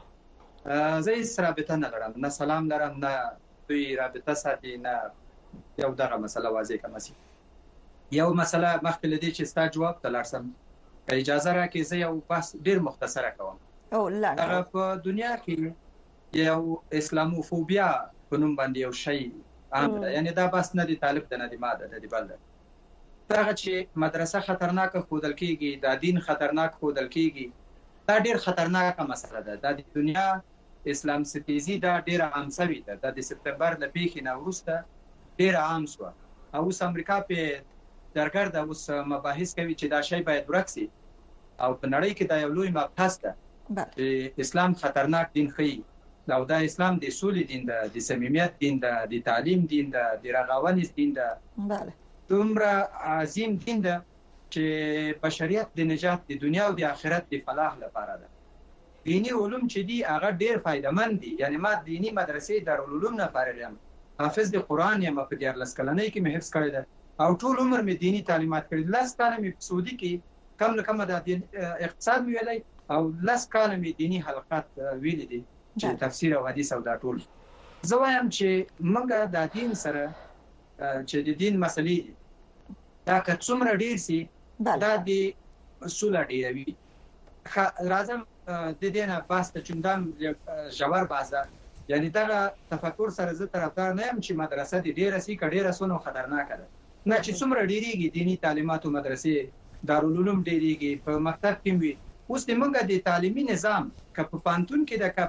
زه هیڅ رابطه نه لرم، نه سلام لرم، نه دوی رابطه ساتي، نه یو دغه مسله واضح کوم سي. یو مسله مخکې لدی چې ستا جواب ته لارسم، اجازه راکړئ زه یو بحث ډېر مختصره کوم. او لا هغه په دنیا کې یو اسلاموفوبیا په نوم باندې یو شی عام ده. یعنی دا بس نه دی طالب د نه دی ماده د دی بل ده. دا چې مدرسه خطرناک خودل کېږي، دا دین خطرناک خودل کېږي، دا ډیر خطرناکه مسله ده. د دنیا اسلام ستیزي دا ډیر عام شوی ده. د سپتمبر د پیښې نه وروسته ډیر عام شو او اوس امریکا په درګرد اوس مباحث کوي چې دا شی باید ورکسي او په نړۍ کې دا یو لوی مبحث ده چې اسلام خطرناک دین خي او دا اسلام د سولې دین ده، د صمیمیت دین ده، د تعلیم دین ده، د رغونې دین ده. بله دومره عظیم دین ده چې بشریت د نجات د دنیا او د آخرت د فلاح لپاره ده. دینی علوم چې دي هغه ډیر فائدمن دي. یعنی ما دینی مدرسې دارالعلوم نه فارغ یم، حافظ د قران یم، په دیارلس کلنۍ کې مې حفظ کړی ده او ټول عمر مې دینی تعلیمات کړي. لاس کاله مې په سعودي کې کم نه کم د اقتصاد مې ویلای او لاس کاله مې دینی حلقات ویلې دي چې تفسیر او حدیث او دا ټول. زه وایم چې موږ د دین سره چې د دین مسلې دا که څومره ډیر سي دا د اصول ډیروي. راځم د دې نه بحث ته چندان ژور بازار، یعنی دا تفکر سره زه طرفدار نه یم چې مدرسه د ډیره سي کډیره سونو خطرناکه ده. نه چې څومره ډیریږي دینی تعلیمات او مدرسې دارالعلوم ډیریږي په مکتب کې وي. اوس د موږ د تعلیمي نظام که په پانتون کې ده که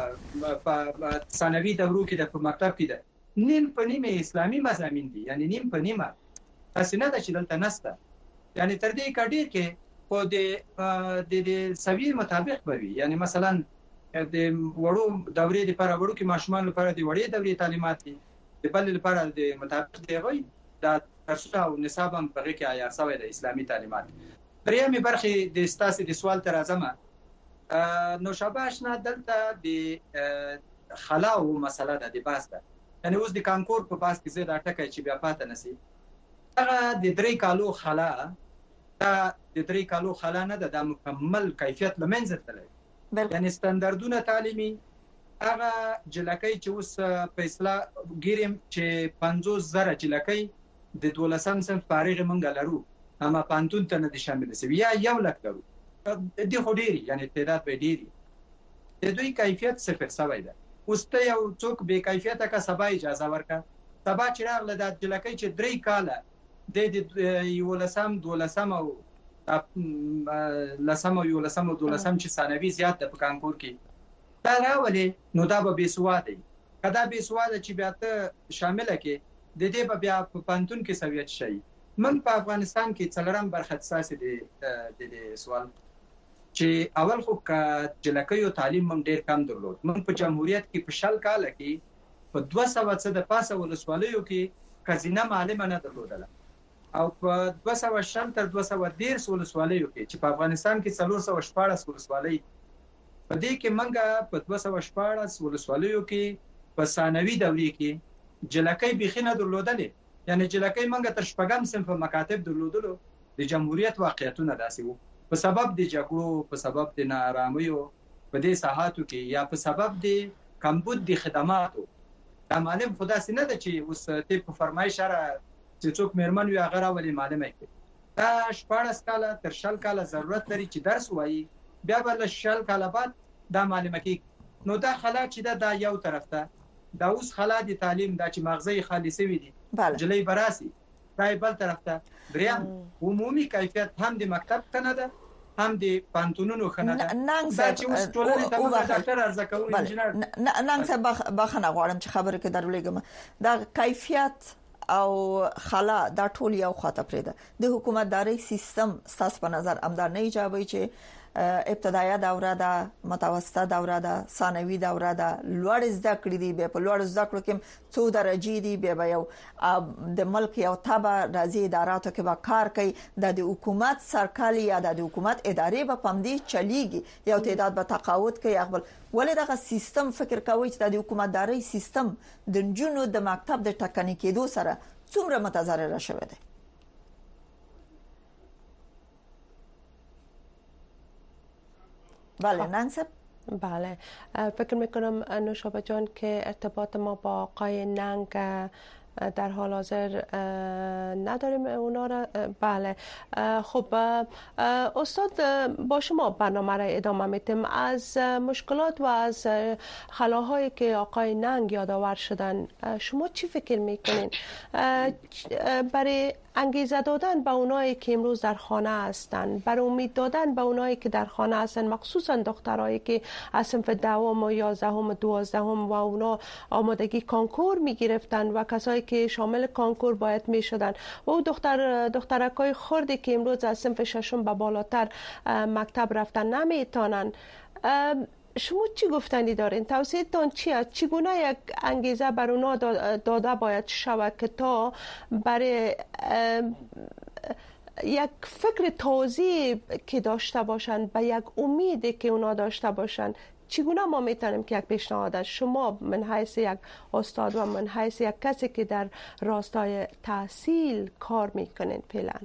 په ثانوي دورو کې ده په مکتب کې ده نیم په نیمه اسلامي مضامین دي، یعنی نیم په نیمه. تاسو نه ده چې دلته نسته، یعنی تر دې کډیر کې خو د د سوي مطابق بوي. یعنی مثلا د وړو دورې لپاره وړو کې ماشومان لپاره د وړې دورې تعلیمات دي، د بل لپاره د مطابق دی وي دا ترڅو او نصاب هم په کې آیا سوي د اسلامي تعلیمات. پرېمې برخې د ستاسو د سوال تر اعظمه نو شاباش نه دلته د خلا او مسله ده د باس ده. یعنی اوس د کانکور په باس کې زه دا ټکه چې بیا پاتې نسی هغه د درې کالو خلا دا د درې کالو خلا نه ده، د مکمل کیفیت لمنځه تللی. یعنی ستاندردونه تعلیمي هغه جلکۍ چې اوس په اصطلاح ګیرم چې پنځوس زره جلکۍ د دولسم صنف فارغ منګ لرو، اما پانتون ته نه دي شامل شوي، یا یو لک لرو دي خو ډېري، یعنی تعداد به ډېري. د دوی کیفیت صفر سوی ده. اوس ته یو څوک بې کیفیته که سبا اجازه ورکړه، سبا چې راغله دا جلکۍ چې درې کاله د یولسم دولسم او لسم او یو لسم او دولسم چې ثانوي زیات د کانکور کې دا راولي نو دا به بيسواده کدا بيسواده چې بیا ته شامل کې د دې په بیا په پانتون کې سویت شي. من په افغانستان کې څلورم برخه اساسي دي د دې سوال چې اول خو ک جلکیو تعلیم من ډیر کم درلود. من په جمهوریت کې په شل کال کې په دوه سوه څه د پاسه ولسوالیو کې کزینه معلمه نه درلودله او په دوه سوه شل تر دوه سوه دېرش ولسوالیو کې چې په افغانستان کې څلور سوه شپاړس ولسوالۍ په دې کې منګه په دوه سوه شپاړس ولسوالیو کې په ثانوي دورې کې جلکۍ بيخي نه درلودلې. یعنی جلکۍ منګه تر شپږم صنف مکاتب درلودلو. د جمهوریت واقعیتونه داسې وو په سبب د جګړو، په سبب د ناارامیو په دې ساحاتو کې یا په سبب د کمبود د خدماتو. دا معلم خدا سي نه ده چې اوس ته په فرمایش را چې څوک مېرمن وي هغه راولي معلمه کوي. دا شپاړس کاله تر شل کاله ضرورت لري چې درس وایي، بیا بل شل کاله بعد دا معلمه کوي. نو دا خلا چې دا, دا یو طرف ته دا اوس خلا د تعلیم دا چې مغزي خالصي وي دي جلې براسي دا بل طرف ته دریم عمومي کیفیت هم د مکتب کنه ده هم د پانتونونو خنه ده. دا چې اوس ټولنه ته د ډاکټر ارزه کوي انجنیر نن څه بخنه غواړم چې خبره کې درولېګم. دا کیفیت او خلا دا ټول یو خاطر پرې ده. د حکومتداري سیستم ستاسو په نظر امدار نه ایجابوي چې ابتدایي دوره ده، متوسطه دوره ده، ثانوي دوره ده، لوړ زده کړې دي، به په لوړ زده کړو کې څو درجه دي، به یو د ملک یو تبع راځي اداراتو کې به کار کوي. د حکومت سرکالي یا د حکومت ادارې به پمدي چلیږي، یو تعداد به تقاعد کوي خپل. ولې دغه سیستم فکر کوي چې د حکومتداري سیستم د جنونو د مکتب د ټاکنې کېدو سره څومره متضرر شوی دی؟ بله نانسب. بله فکر میکنم نوشابه جان که ارتباط ما با آقای ننگ در حال حاضر نداریم اونا را. بله خب استاد با شما برنامه را ادامه میتیم. از مشکلات و از خلاهایی که آقای ننگ یادآور شدن شما چی فکر میکنین برای انگیزه دادن به اونایی که امروز در خانه هستند، برای امید دادن به اونایی که در خانه هستند، مخصوصا دخترایی که از صنف دوم و یازدهم و دوازدهم و اونا آمادگی کانکور میگرفتن و کسایی که شامل کانکور باید میشدن و او دختر دخترکای خردی که امروز از صنف ششم به بالاتر مکتب رفتن نمیتونن. شما چی گفتنی دارین؟ توصیه تان چیه؟ چگونه یک انگیزه بر اونا داده باید شود که تا برای یک فکر تازه که داشته باشن، به یک امیدی که اونا داشته باشن، چگونه ما میتونیم که یک پیشنهاد شما من حیث یک استاد و من حیث یک کسی که در راستای تحصیل کار میکنین فعلا؟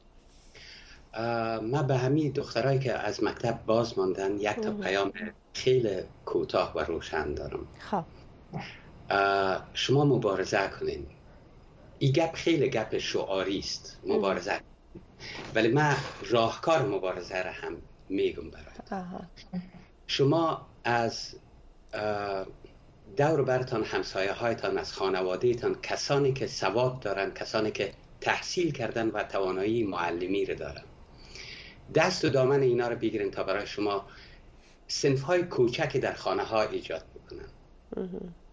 ما به همین دخترایی که از مکتب باز ماندن یک تا پیام خیلی کوتاه و روشن دارم. خب شما مبارزه کنین. این گپ خیلی گپ شعاری است، مبارزه کنین. ولی من راهکار مبارزه را هم میگم برات. شما از دور برتان، همسایه هایتان، از خانواده تان، کسانی که سواد دارن، کسانی که تحصیل کردن و توانایی معلمی رو دارن، دست و دامن اینا رو بگیرین تا برای شما صنف های کوچکی در خانه ها ایجاد بکنن.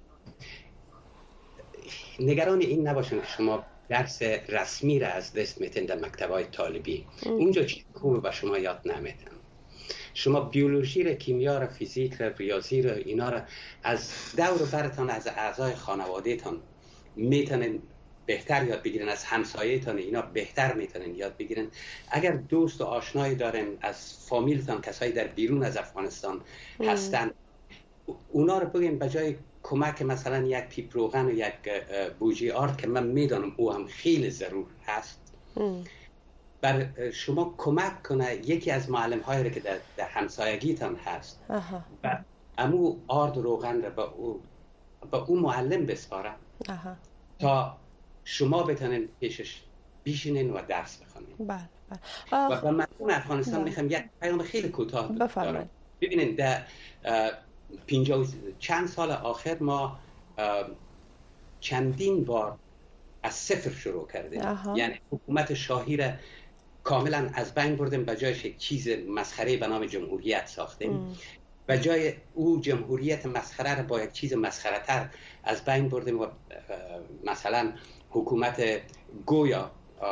نگران این نباشن که شما درس رسمی را از دست میتین در مکتب های طالبی. اونجا چیز خوب به شما یاد نمیدن. شما بیولوژی را، کیمیا را، فیزیک را، ریاضی را، اینا را از دور برتان، از اعضای خانواده تان میتونین بهتر یاد بگیرن، از همسایه‌تان اینا بهتر میتونن یاد بگیرن. اگر دوست و آشنایی دارن از فامیلتان، کسایی در بیرون از افغانستان هستن، اونا رو بگیم به جای کمک مثلا یک پیپ روغن و یک بوجی آرد که من میدانم او هم خیلی ضرور هست، بر شما کمک کنه یکی از معلم هایی رو که در, در همسایگیتان هست و امو آرد و روغن رو به او به او معلم بسپاره تا شما بتونین پیشش بیشینین و درس بخونین. بله بله. و به مردم افغانستان میخوام یک پیام خیلی کوتاه دارم. ببینید در پنجاه چند سال آخر ما چندین بار از صفر شروع کردیم. یعنی حکومت شاهی را کاملا از بین بردیم، به جایش یک چیز مسخره به نام جمهوریت ساختیم. به جای او جمهوریت مسخره را با یک چیز مسخره تر از بین بردیم و مثلا حکومت گویا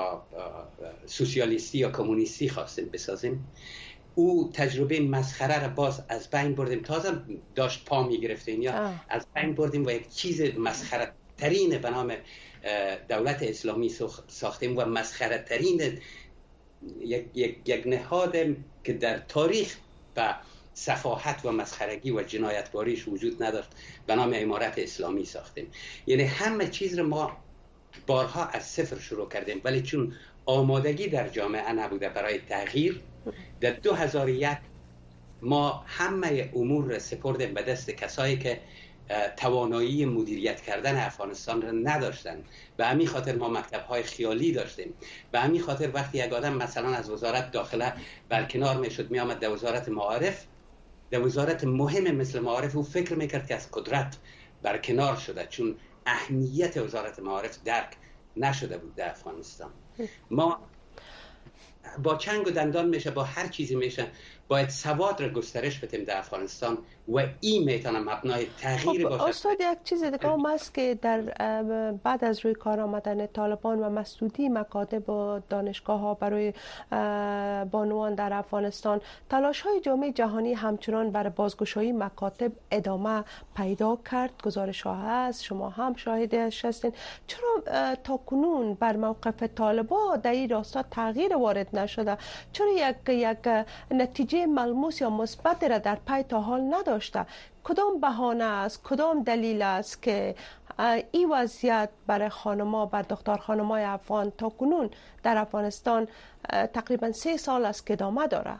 سوسیالیستی یا کمونیستی خواستیم بسازیم. او تجربه مسخره را باز از بین بردیم، تازه داشت پا میگرفتیم یا از بین بردیم و یک چیز مسخره ترین به نام دولت اسلامی ساختیم و مسخره ترین یک, یک, یک نهاد که در تاریخ و سفاهت و مسخرگی و جنایتباریش وجود نداشت به نام امارت اسلامی ساختیم. یعنی همه چیز رو ما بارها از صفر شروع کردیم، ولی چون آمادگی در جامعه نبوده برای تغییر، در دو هزار و یک ما همه امور را سپردیم به دست کسایی که توانایی مدیریت کردن افغانستان را نداشتن. به همین خاطر ما مکتب‌های خیالی داشتیم. به همین خاطر وقتی یک آدم مثلا از وزارت داخله برکنار میشد میآمد در وزارت معارف، در وزارت مهم مثل معارف، او فکر میکرد که از قدرت برکنار شده، چون اهمیت وزارت معارف درک نشده بود در افغانستان. ما با چنگ و دندان میشه، با هر چیزی میشه، باید سواد را گسترش بدیم در افغانستان و این میتونه مبنای تغییر خب باشه. استاد، یک چیز دیگه هم هست که در بعد از روی کار آمدن طالبان و مسدودی مکاتب و دانشگاه ها برای بانوان در افغانستان، تلاش های جامعه جهانی همچنان برای بازگشایی مکاتب ادامه پیدا کرد. گزارش ها هست، شما هم شاهدش هستین. چرا تا کنون بر موقف طالبان در این راستا تغییر وارد نشده؟ چرا یک یک نتیجه ملموس یا مثبت را در پی تا حال نداشته؟ کدام بهانه است، کدام دلیل است که این وضعیت برای خانم‌ها، بر دختر خانم‌های افغان تا کنون در افغانستان تقریبا سه سال است که ادامه داره؟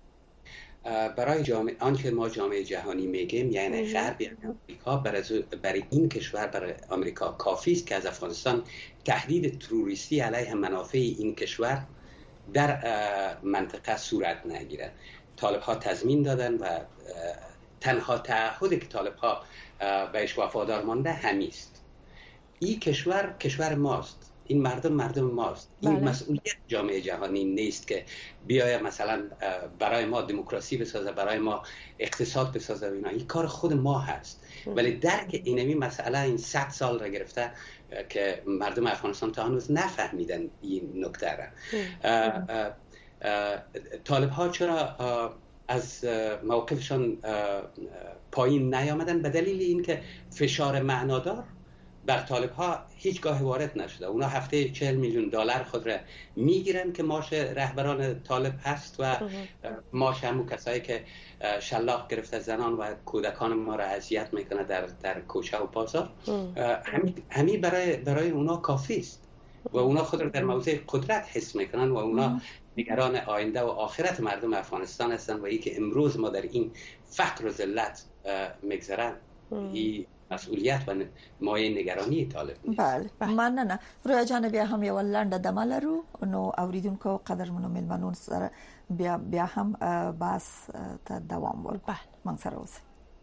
برای جامعه آنچه ما جامعه جهانی میگیم، یعنی غرب، یعنی آمریکا، برای این کشور، برای آمریکا کافی است که از افغانستان تهدید تروریستی علیه منافع این کشور در منطقه صورت نگیره. طالب ها تضمین دادن و تنها تعهدی که طالب ها بهش وفادار مانده همیست. این کشور کشور ماست، این مردم مردم ماست. این بله. مسئولیت جامعه جهانی نیست که بیاید مثلا برای ما دموکراسی بسازه، برای ما اقتصاد بسازه. اینا این کار خود ما هست. ولی درک اینمی مسئله این صد سال را گرفته که مردم افغانستان تا هنوز نفهمیدن این نکته را. طالب ها چرا از موقفشان پایین نیامدن؟ به دلیل اینکه فشار معنادار بر طالب ها هیچگاه وارد نشده. اونا هفته چهل میلیون دلار خود را میگیرن که معاش رهبران طالب هست و معاش همون کسایی که شلاق گرفته زنان و کودکان ما را اذیت میکنه در در کوچه و بازار. همین برای برای اونا کافی است و اونا خود را در موضع قدرت حس میکنن و اونا نگران آینده و آخرت مردم افغانستان هستن و ای که امروز ما در این فقر و ذلت میگذرن، این مسئولیت و مایه نگرانی طالب نیست. بله مننه. رویا جان بیا هم یو لنډه دمه لرو، نو اوریدونکو قدرمنو ملمنون سره بیا بیا هم بحث ته دوام ورکړو. من سره اوسئ.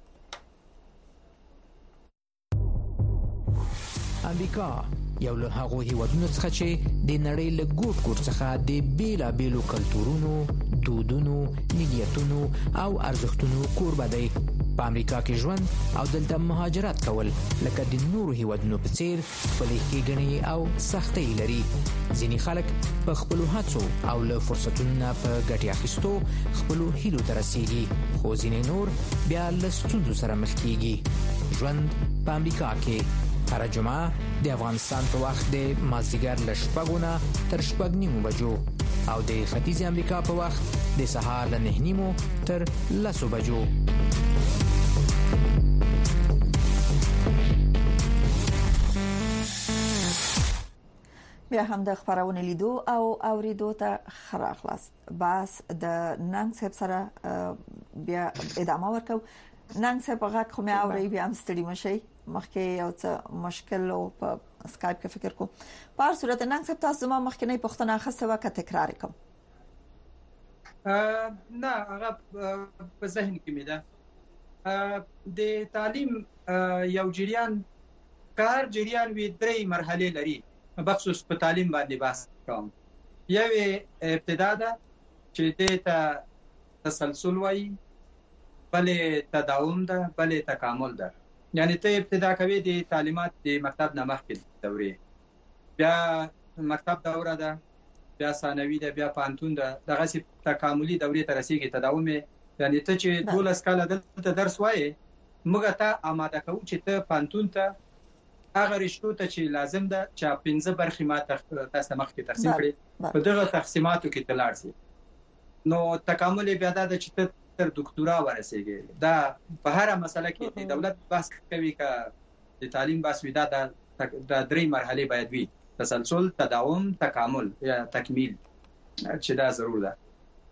امریکا یو له هغو هیوادونو څخه چې د نړۍ له ګوټ ګوټ څخه د بیلابیلو کلتورونو، دودونو، ملیتونو او ارزښتونو کوربه دی. په امریکا کې ژوند او دلته مهاجرت کول لکه د نورو هیوادونو په څیر خپلې ښېګڼې او سختۍ لري. ځینې خلک په خپلو هڅو او له فرصتونو نه په ګټې اخیستو خپلو هیلو ته رسیږي، خو ځینې نور بیا له ستونزو سره مخ کیږي. ژوند په امریکا کې هر جمعه د افغانستان په وخت د مازدیګر له شپږو نه تر شپږ نیمو بجو او د ختیځ امریکا په وخت د سهار له نه نیمو تر لسو بجو. بیا هم د خبرونه لیدو او اوریدو ته خراخلاص بس د ننګ صاحب سره بیا ادامه ورکو. ننګ صاحب هغه کومه اوري بیا هم ستړي مشي، مخکې یو څه مشکل او په اسکایپ کې فکر کوم. په هر صورت ننګ صاحب تاسو ما مخکې نه پوښتنه خاصه وکړه، تکرار کوم. نه هغه په ذهن کې مې ده. د تعلیم یو جریان کار جریان وی درې مرحله لري، بخصوص په تعلیم باندې بحث کوم. یو ابتدا ده چې دې ته تسلسل وایي، بلې تداوم ده، بلې تکامل ده. یعنی ته ابتدا کوي د تعلیمات د مکتب نه مخکې دورې، بیا مکتب دوره ده، بیا ثانوي ده، بیا پانتون ده، دغسې تکاملي دورې ته رسېږي، تداوم یې. یعنی ته چې دولس کاله دلته درس وایې، موږ ته آماده کوو چې ته پانتون ته هغه رشتو ته چې لازم ده چې پنځه برخې ما تاسو ته مخکې تقسیم کړې، په دغه تقسیماتو کې ته لاړ شې. نو تکامل یې بیا دا ده چې ته تر دکتورا ورسېږي. دا په هره مسله کې دولت بحث کوي که د تعلیم بحث وي، دا د درې مرحلې باید وي: تسلسل، تداوم، تکامل یا تکمیل، چې دا ضرور ده.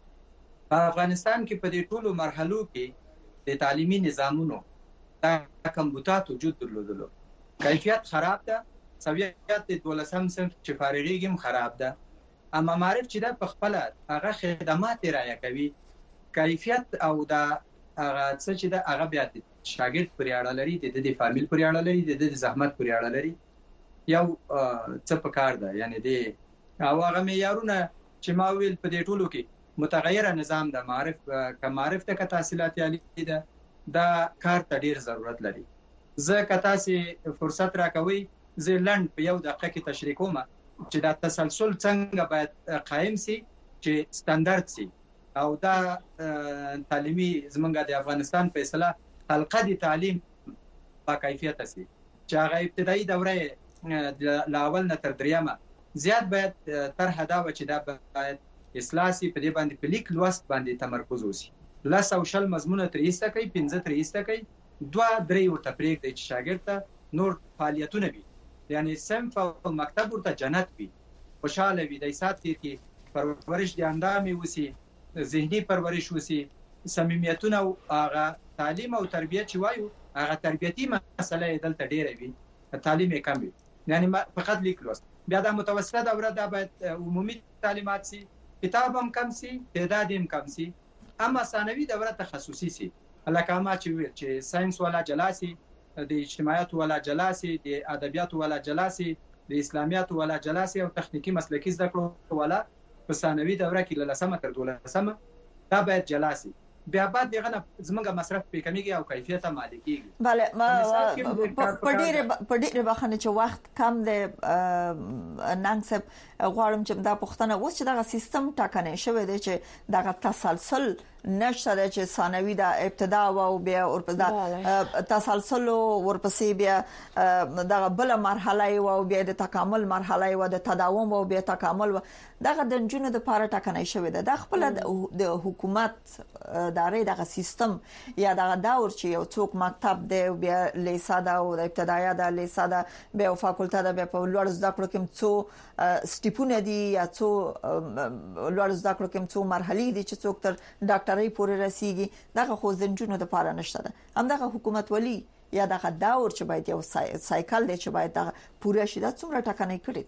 په افغانستان کې په دې ټولو مرحلو کې د تعلیمي نظامونو دا کمبودات وجود درلودلو. کیفیت خراب ده، سویت د دولسم صنف چې فارغېږي هم خراب ده. اما معرف چې دا په خپله هغه خدمات رعایه کوي، کیفیت او دا هغه څه چې ده هغه بیا د شاګرد پورې اړه لري، د د فامیل پورې اړه لري، د د زحمت پورې اړه لري. یو څه پکار ده، یعنی د او هغه معیارونه چې ما ویل په دې ټولو کې متغیره نظام ده. معرف که معرف ته که تحصیلات عالی ده، دا کار ته ډیر ضرورت لري. زه که تاسې فرصت راکوئ، زه لنډ په یو دقیقه کې تشریح کوم چې دا تسلسل څنګه باید قائم سي چې ستاندرد سي، او دا تعلیمي زمونږ د افغانستان په اصطلاح حلقه د تعلیم با کیفیت سي، چې هغه ابتدایي دوره له اول نه تر دریمه زیات باید طرحه دا وه چې دا باید اصلاح سي، په دې باندې په لیک لوست باندې تمرکز وسي. لس او شل مضمونه ترې ایسته کوي، پنځه ترې ایسته کوي، دوه درې ورته پرېږدي چې شاګرد ته نور فعالیتونه وي. یعنی صنف او مکتب ورته جنت وي، خوشحاله وي، د حساب تیر کې پرورش د اندامې وسي، ذهني پرورش وسي، صمیمیتونه او هغه تعلیم او تربیت چې وایو هغه تربیتي مسله یې دلته ډېره وي، تعلیم یې کم وي. یعنی فقط لیک لوست. بیا دا متوسطه دوره دا باید عمومي تعلیمات سي، کتاب هم کم سي، تعداد هم کم سي. اما ثانوي دوره تخصصي سي، لکه ما چې ویل چې ساينس والا جلا سي، د اجتماعیات والا جلا سي، د ادبیات والا جلا سي، د اسلامیات والا جلا سي، او تخنیکی مسلکی زده کړو والا په ثانوي دوره کې له لسمه تر دولسمه دا باید جلا سي. بیا بعد دغه زمونږ مصرف پې کمیږي او کیفیت هم عالي کیږي. بله، په ډېرې په ډېرې بخښنې چې وخت کم دی ننګ صاحب، غواړم چې دا پوښتنه اوس چې دغه سیستم ټاکنې شوی دی چې دغه تسلسل نشته دی چې ثانوي دا ابتدا او بیا ورپسې تسلسل ورپسې بیا دغه بل مرحله او بیا د تکامل مرحله او د تداوم او بیا تکامل دغه د نجونو د پاره ټاکنې شوی دی. د خپل د حکومت داري دغه سیستم یا دغه دور چې یو څوک مکتب دی بیا لیسا دا او د ابتدایي دا لیسا دا بیا فاکولټه دا بیا په لوړ زده کړو کې څو سټیپونه دي یا څو لوړ زده کړو کې څو مرحلې دي چې څوک تر ډاکټرۍ پورې رسیږي. دغه خو د نجونو د پاره نشته ده. همدغه حکومت ولی یا دغه دور چې باید یو سایکل دی چې باید دغه پوره شي، دا څومره ټاکنې کړي.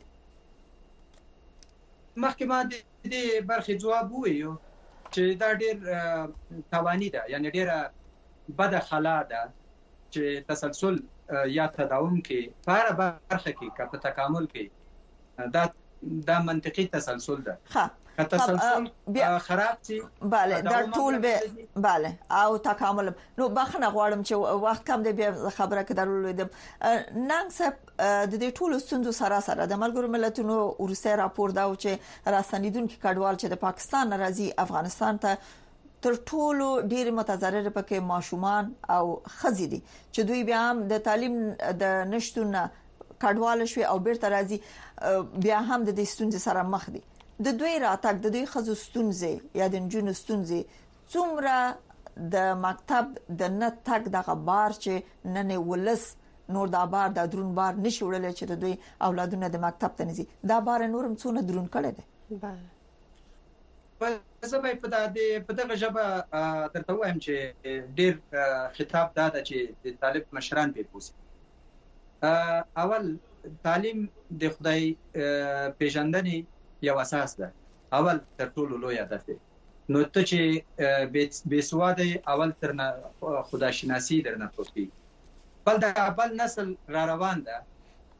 مخکې ما د دې برخې جواب وویو چې دا ډېر توانی ده، یعنی ډېره بده خلا ده چې تسلسل یا تداوم کې په هره برخه کې که په تکامل کې دا دا منطقي تسلسل ده. ها تسلسل خراب شي، bale دا ټول به bale او تکامل. نو بخنه غواړم چې وخت کم دی، بیا خبره کې درولې ده. نن څه د دې ټولو ستونزو سره سره د ملګرو ملتونو ورسره راپور دا چې راستنیدونکو کډوال چې د پاکستان راځي افغانستان ته تر ټولو ډیر متضرر پکې ماشومان او خزې دي چې دوی بیا هم د تعلیم د نشټون کډوال شوي او بیرته راځي، بیا هم د دې ستونزې سره مخ دي. د دوی راتګ د دوی خزو ستونزې یا د نجونو ستونزې څومره د مکتب د نه تک دغه بار چې نن ولس نور دا بار د درون بار نشي وړل چې د دوی اولادونه د مکتب ته نزي، دا بار نورم څونه درون کړي دي. بله زه به په دې په دغه ژبه درته وایم چې ډېر خطاب دا ده چې د طالب مشران به پوسي. اول تعلیم د خدای پیژندنې یو اساس ده، اول تر ټولو لوی هدف دی. نو ته چې بې سواده اول تر نه خدای شناسی درنه پوښتې، بل دا بل نسل را روان ده،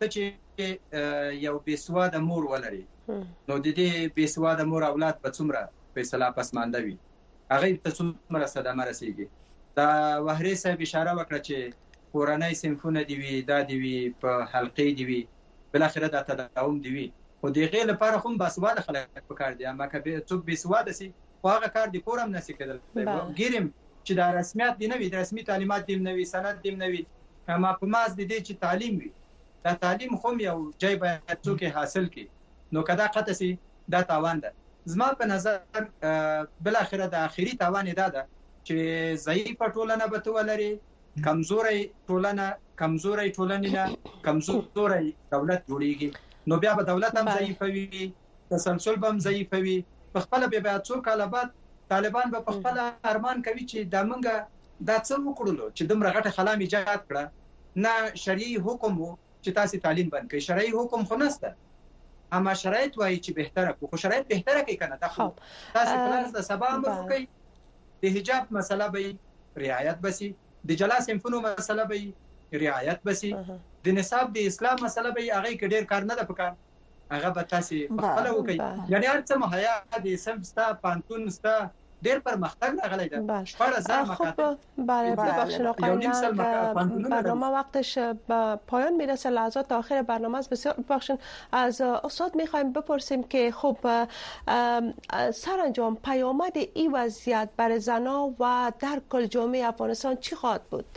ته چې یو بیسواده مور ولري نو د دې بیسواده مور اولاد په څومره فیصله پسمانده وي هغه ته څومره صدمه رسیږي. دا وهري صاحب اشاره وکړه چې کورنۍ صنفونه دی وي دا دی وي په حلقې دی وي بل اخر دا تداوم دی وي خو دغه لپاره هم باسواده خلک په کار دي اما که څوک بیسواده سي خو هغه کار د کورم نشي کېدل. ګیرم چې دا رسمیت دی نه وي د رسمي تعلیمات دی نه وي سند دی نه وي اما په ماز دي چې تعلیم وي دا تعلیم خو یو ځای باید څوک حاصل کړي نو کدا قطه سي دا تاوان ده. زما په نظر بل اخر د اخیری تاوان دا ده چې ضعیف ټولنه به تولري کمزوري ټولنه کمزوري ټولنه نه کمزوري دولت جوړیږي نو بیا به دولت هم ضعیف وي تسلسل به هم ضعیف وي په خپل بیا څو کال بعد طالبان به په خپل ارمان کوي چې دا منګه دا څه وکړلو چې دومره غټه خلام ایجاد کړه نه شرعي حکم وو چې تاسو تعلیم بند کړئ شرعي حکم خو نشته اما شرایط وایي چې بهتره کو خو شرایط بهتره کوي کنه دا خو تاسو پلان د سبا امر کوي د حجاب مسله به رعایت بسي د جلاس انفونو مسله به رعایت بسي د نصاب د اسلام مسله به هغه کې ډیر کار نه ده پکار هغه به تاسو خپل وکړي یعنی هر څه مهیا د سم ستا پانتون ستا ډیر پرمختګ راغلی ده شپږ هزار مکاتب. بله ببخشید آقای ننگ برنامه وقتش به پایان میرسه لحظات آخر برنامه است. بسیار ببخشید از استاد میخوایم بپرسیم که خب سرانجام پیامد این وضعیت برای زنان و در کل جامعه افغانستان چی خواهد بود؟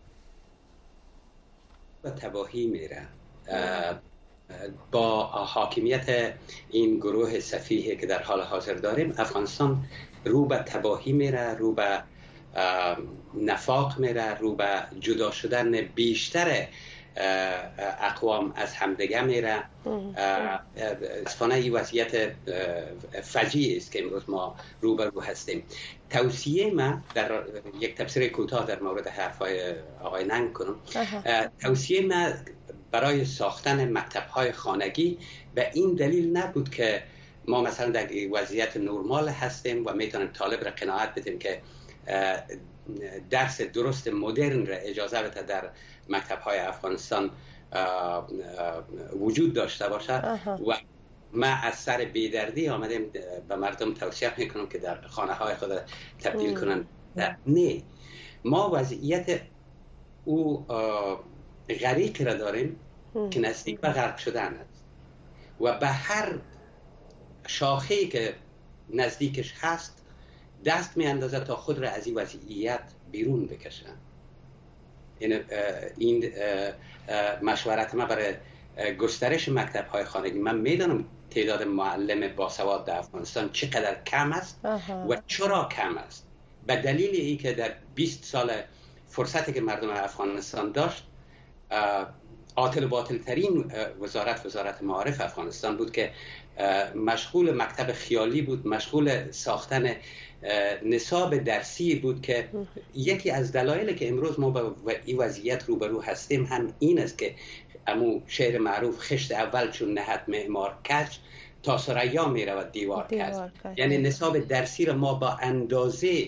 به تباهی میره با حاکمیت این گروه سفیحی که در حال حاضر داریم افغانستان رو به تباهی میره رو به نفاق میره رو به جدا شدن بیشتر اقوام از همدیگه میره. اصفانه این وضعیت فجیع است که امروز ما روبرو هستیم. توصیه ما در یک تفسیر کوتاه در مورد حرفای آقای ننگ کنم توصیه ما برای ساختن مکتب‌های خانگی به این دلیل نبود که ما مثلا در وضعیت نرمال هستیم و میتونیم طالب را قناعت بدیم که درس درست مدرن را اجازه بده در مکتب‌های افغانستان وجود داشته باشه و ما از سر بیدردی آمدیم به مردم توصیه میکنم که در خانه‌های خود تبدیل کنن. نه ما وضعیت او غریق را داریم که نزدیک به غرق شدن است و به هر شاخه‌ای که نزدیکش هست دست می اندازه تا خود را از این وضعیت بیرون بکشه. این این مشورت ما برای گسترش مکتب‌های خانگی. من میدونم تعداد معلم باسواد در افغانستان چقدر کم است و چرا کم است. به دلیل اینکه در بیست سال فرصتی که مردم افغانستان داشت عاطل و باطل ترین وزارت وزارت معارف افغانستان بود که مشغول مکتب خیالی بود، مشغول ساختن نصاب درسی بود که یکی از دلایلی که امروز ما با این وضعیت روبرو هستیم هم این است که امو شعر معروف خشت اول چون نهد معمار کج تا ثریا می رود دیوار کج. یعنی نصاب درسی را ما با اندازه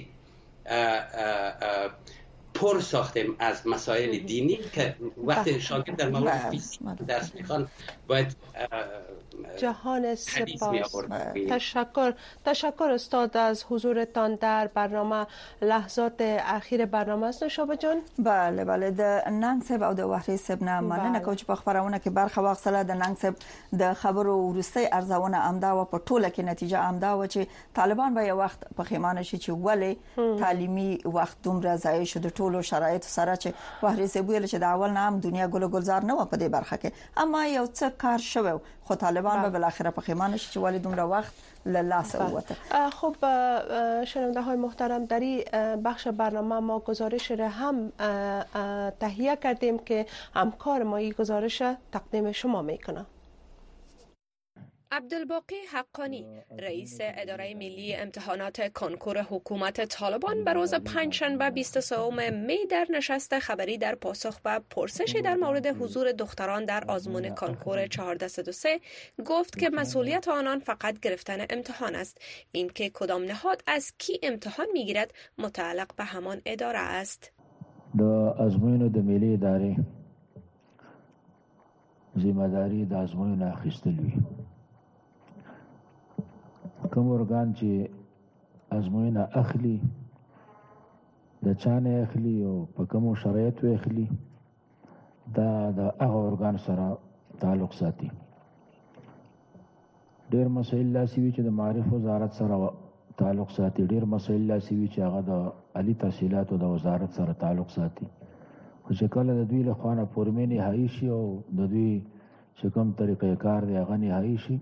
پر ساختیم از مسائل دینی که وقتی شاگرد در مورد فیزیک درس میخوان باید جهان سپاس. تشکر تشکر استاد از حضورتان در برنامه. لحظات اخیر برنامه است نوشابه جان. بله بله د ننګ صاحب او د وحري صاحب نه مننه کوم چې په خبرونه کې برخه واخیستله. د ننګ صاحب د خبرو ورستۍ ارزونه امدا و په ټوله کې نتیجه امدا و چې طالبان به یو وخت په خیمانه شي چې ولې تعلیمي وخت دومره ضایع شو د ټولو شرایط سره چې وحري صاحب ویل چې د اول نام دنیا ګل ګلزار نه و په دې برخه کې اما یو څه کار شوی خو طالبان به بالاخره په خیمانه شي چې ولې دومره وخت للاس اوته. خب شنونده های محترم در این بخش برنامه ما گزارش را هم تهیه کردیم که همکار ما این گزارش تقدیم شما میکنه. عبدالباقی حقانی رئیس اداره ملی امتحانات کنکور حکومت طالبان به روز پنجشنبه بیست و سوم می در نشست خبری در پاسخ به پرسشی در مورد حضور دختران در آزمون کنکور چهارصد و سه گفت که مسئولیت آنان فقط گرفتن امتحان است. اینکه کدام نهاد از کی امتحان میگیرد متعلق به همان اداره است. د آزمون د ملی اداره ذمہ داری د ازموینې اخیستل وي. کوم ارګان چې ازموینه اخلي د چانه اخلي او په کوم شرایطو اخلي دا د هغه ارګان سره تعلق ساتي. ډېر مسایل داسې وي چې د معارف وزارت سره تعلق ساتي، ډېر مسایل داسې وي چې هغه د عالی تحصیلاتو د وزارت سره تعلق ساتي. خو چې کله د دوی له خوا نه فورمې نهایي شي او د دوی چې کوم طریقې کار دی هغه نهایي شي،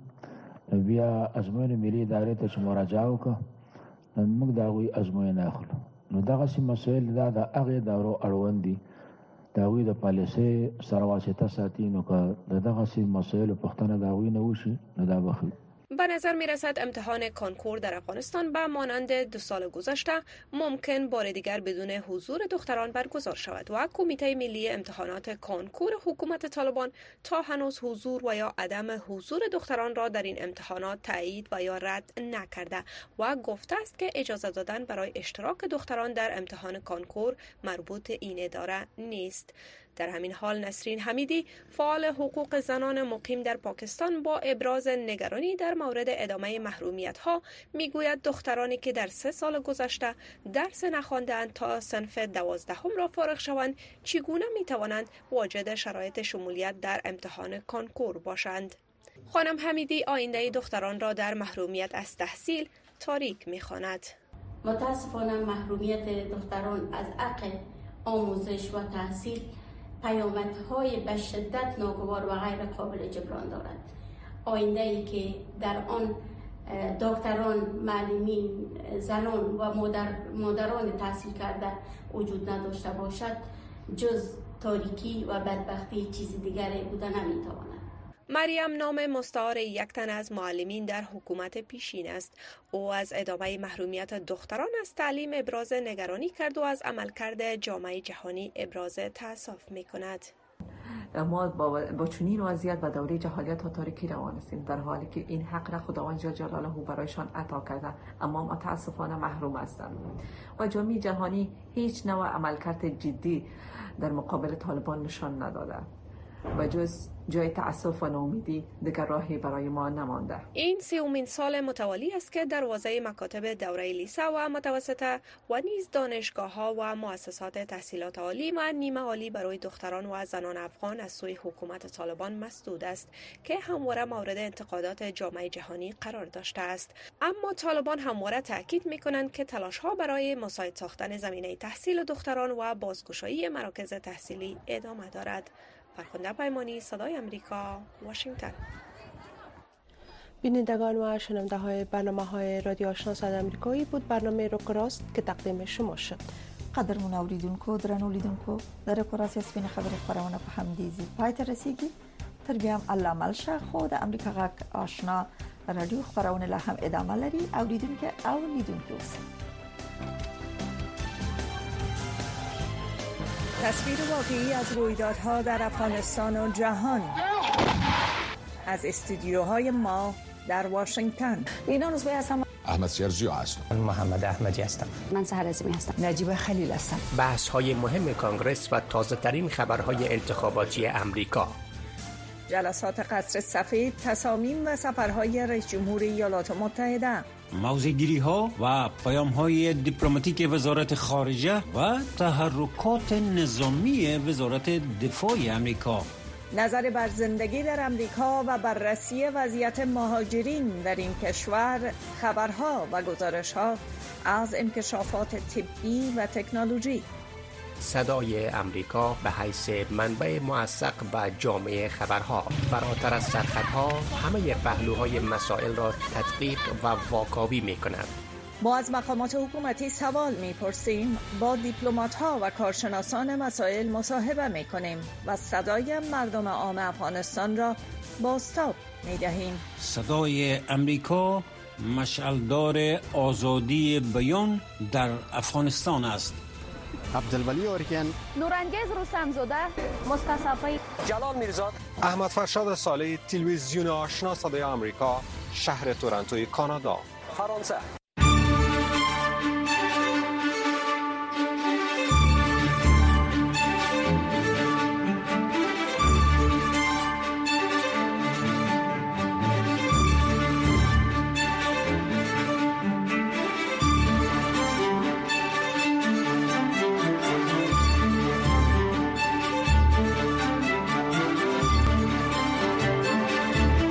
بیا ازموینې ملي ادارې ته چې مراجعه وکړه نو موږ د هغوی ازموینه اخلو. نو دغسې مسایل دا د هغې دورو اړوند دي، د هغوی د پالیسۍ سره واسطه ساتي. نو که د دغسې مسایلو پوښتنه د هغوی نه وشي نو دا به ښه. به نظر می رسد امتحان کانکور در افغانستان به مانند دو سال گذشته ممکن بار دیگر بدون حضور دختران برگزار شود و کمیته ملی امتحانات کانکور حکومت طالبان تا هنوز حضور و یا عدم حضور دختران را در این امتحانات تایید و یا رد نکرده و گفته است که اجازه دادن برای اشتراک دختران در امتحان کانکور مربوط این اداره نیست. در همین حال نسرین حمیدی فعال حقوق زنان مقیم در پاکستان با ابراز نگرانی در مورد ادامه محرومیت ها میگوید دخترانی که در سه سال گذشته درس نخواندند تا صنف دوازدهم را فارغ شوند چگونه میتوانند واجد شرایط شمولیت در امتحان کانکور باشند. خانم حمیدی آینده دختران را در محرومیت از تحصیل تاریک میخواند. متاسفانه محرومیت دختران از حق آموزش و تحصیل پیامدهای به شدت ناگوار و غیر قابل جبران دارد. آینده ای که در آن دکتران، معلمین، زنان و مادر، مادران تحصیل کرده وجود نداشته باشد جز تاریکی و بدبختی چیز دیگری بوده نمیتواند. مریم نام مستعار یک تن از معلمین در حکومت پیشین است. او از ادامه محرومیت دختران از تعلیم ابراز نگرانی کرد و از عملکرد جامعه جهانی ابراز تأسف می کند. ما با, با چنین وضعیت به دوره جهالیت و تاریکی روان هستیم، در حالی که این حق را خداوند جل جلاله برایشان عطا کرده اما متاسفانه محروم هستند و جامعه جهانی هیچ نوع عملکرد جدی در مقابل طالبان نشان نداده و جز جای تأسف و ناامیدی دیگر راهی برای ما نمانده. این سومین سال متوالی است که دروازه مکاتب دوره لیسه و متوسطه و نیز دانشگاه‌ها و مؤسسات تحصیلات عالی و نیمه عالی برای دختران و زنان افغان از سوی حکومت طالبان مسدود است که همواره مورد انتقادات جامعه جهانی قرار داشته است. اما طالبان همواره تاکید می‌کنند که تلاش‌ها برای مساعد ساختن زمینه تحصیل دختران و بازگشایی مراکز تحصیلی ادامه دارد. فرخنده پیمانی، صدای امریکا، واشنگتن. بینندگان و شنونده های برنامه های رادیو آشنا صدای امریکایی بود برنامه روک راست که تقدیم شما شد. قدرمن اوریدونکو درنو لیدونکو در پروسه سپین خبری خبرونه په همدې ځای پای ته رسیږي. تر بیا هم الله ملشه خو د امریکا غږ آشنا رادیو خبرونه لا هم ادامه لري. اوریدونکو او لیدونکو تصویر واقعی از رویدادها در افغانستان و جهان از استودیوهای ما در واشنگتن. اینا روزبه هستم. احمد سیرجی هستم. محمد احمدی هستم. من سحر عظیمی هستم. نجیب خلیل هستم. بحث های مهم کانگرس و تازه ترین خبرهای انتخاباتی امریکا. جلسات قصر سفید، تصامیم و سفرهای رئیس جمهور ایالات متحده. موضع‌گیری ها و پیام های دیپلماتیک وزارت خارجه و تحرکات نظامی وزارت دفاع امریکا. نظر بر زندگی در امریکا و بررسی وضعیت مهاجرین در این کشور، خبرها و گزارش‌ها از انکشافات طبی و تکنولوژی. صدای امریکا به حیث منبع موثق به جامعه خبرها، فراتر از سرحدها همه پهلوهای مسائل را تدقیق و واکاوی می کند. ما از مقامات حکومتی سوال می پرسیم، با دیپلمات‌ها و کارشناسان مسائل مصاحبه می کنیم و صدای مردم عام افغانستان را بازتاب می دهیم. صدای امریکا مشعلدار آزادی بیان در افغانستان است. عبدالولی اورکن، نورانگیز رستمزاده، مصطفی جلال میرزاد، احمد فرشاد صالحی، تلویزیون آشنا صدای آمریکا، شهر تورنتوی کانادا، فرانسه.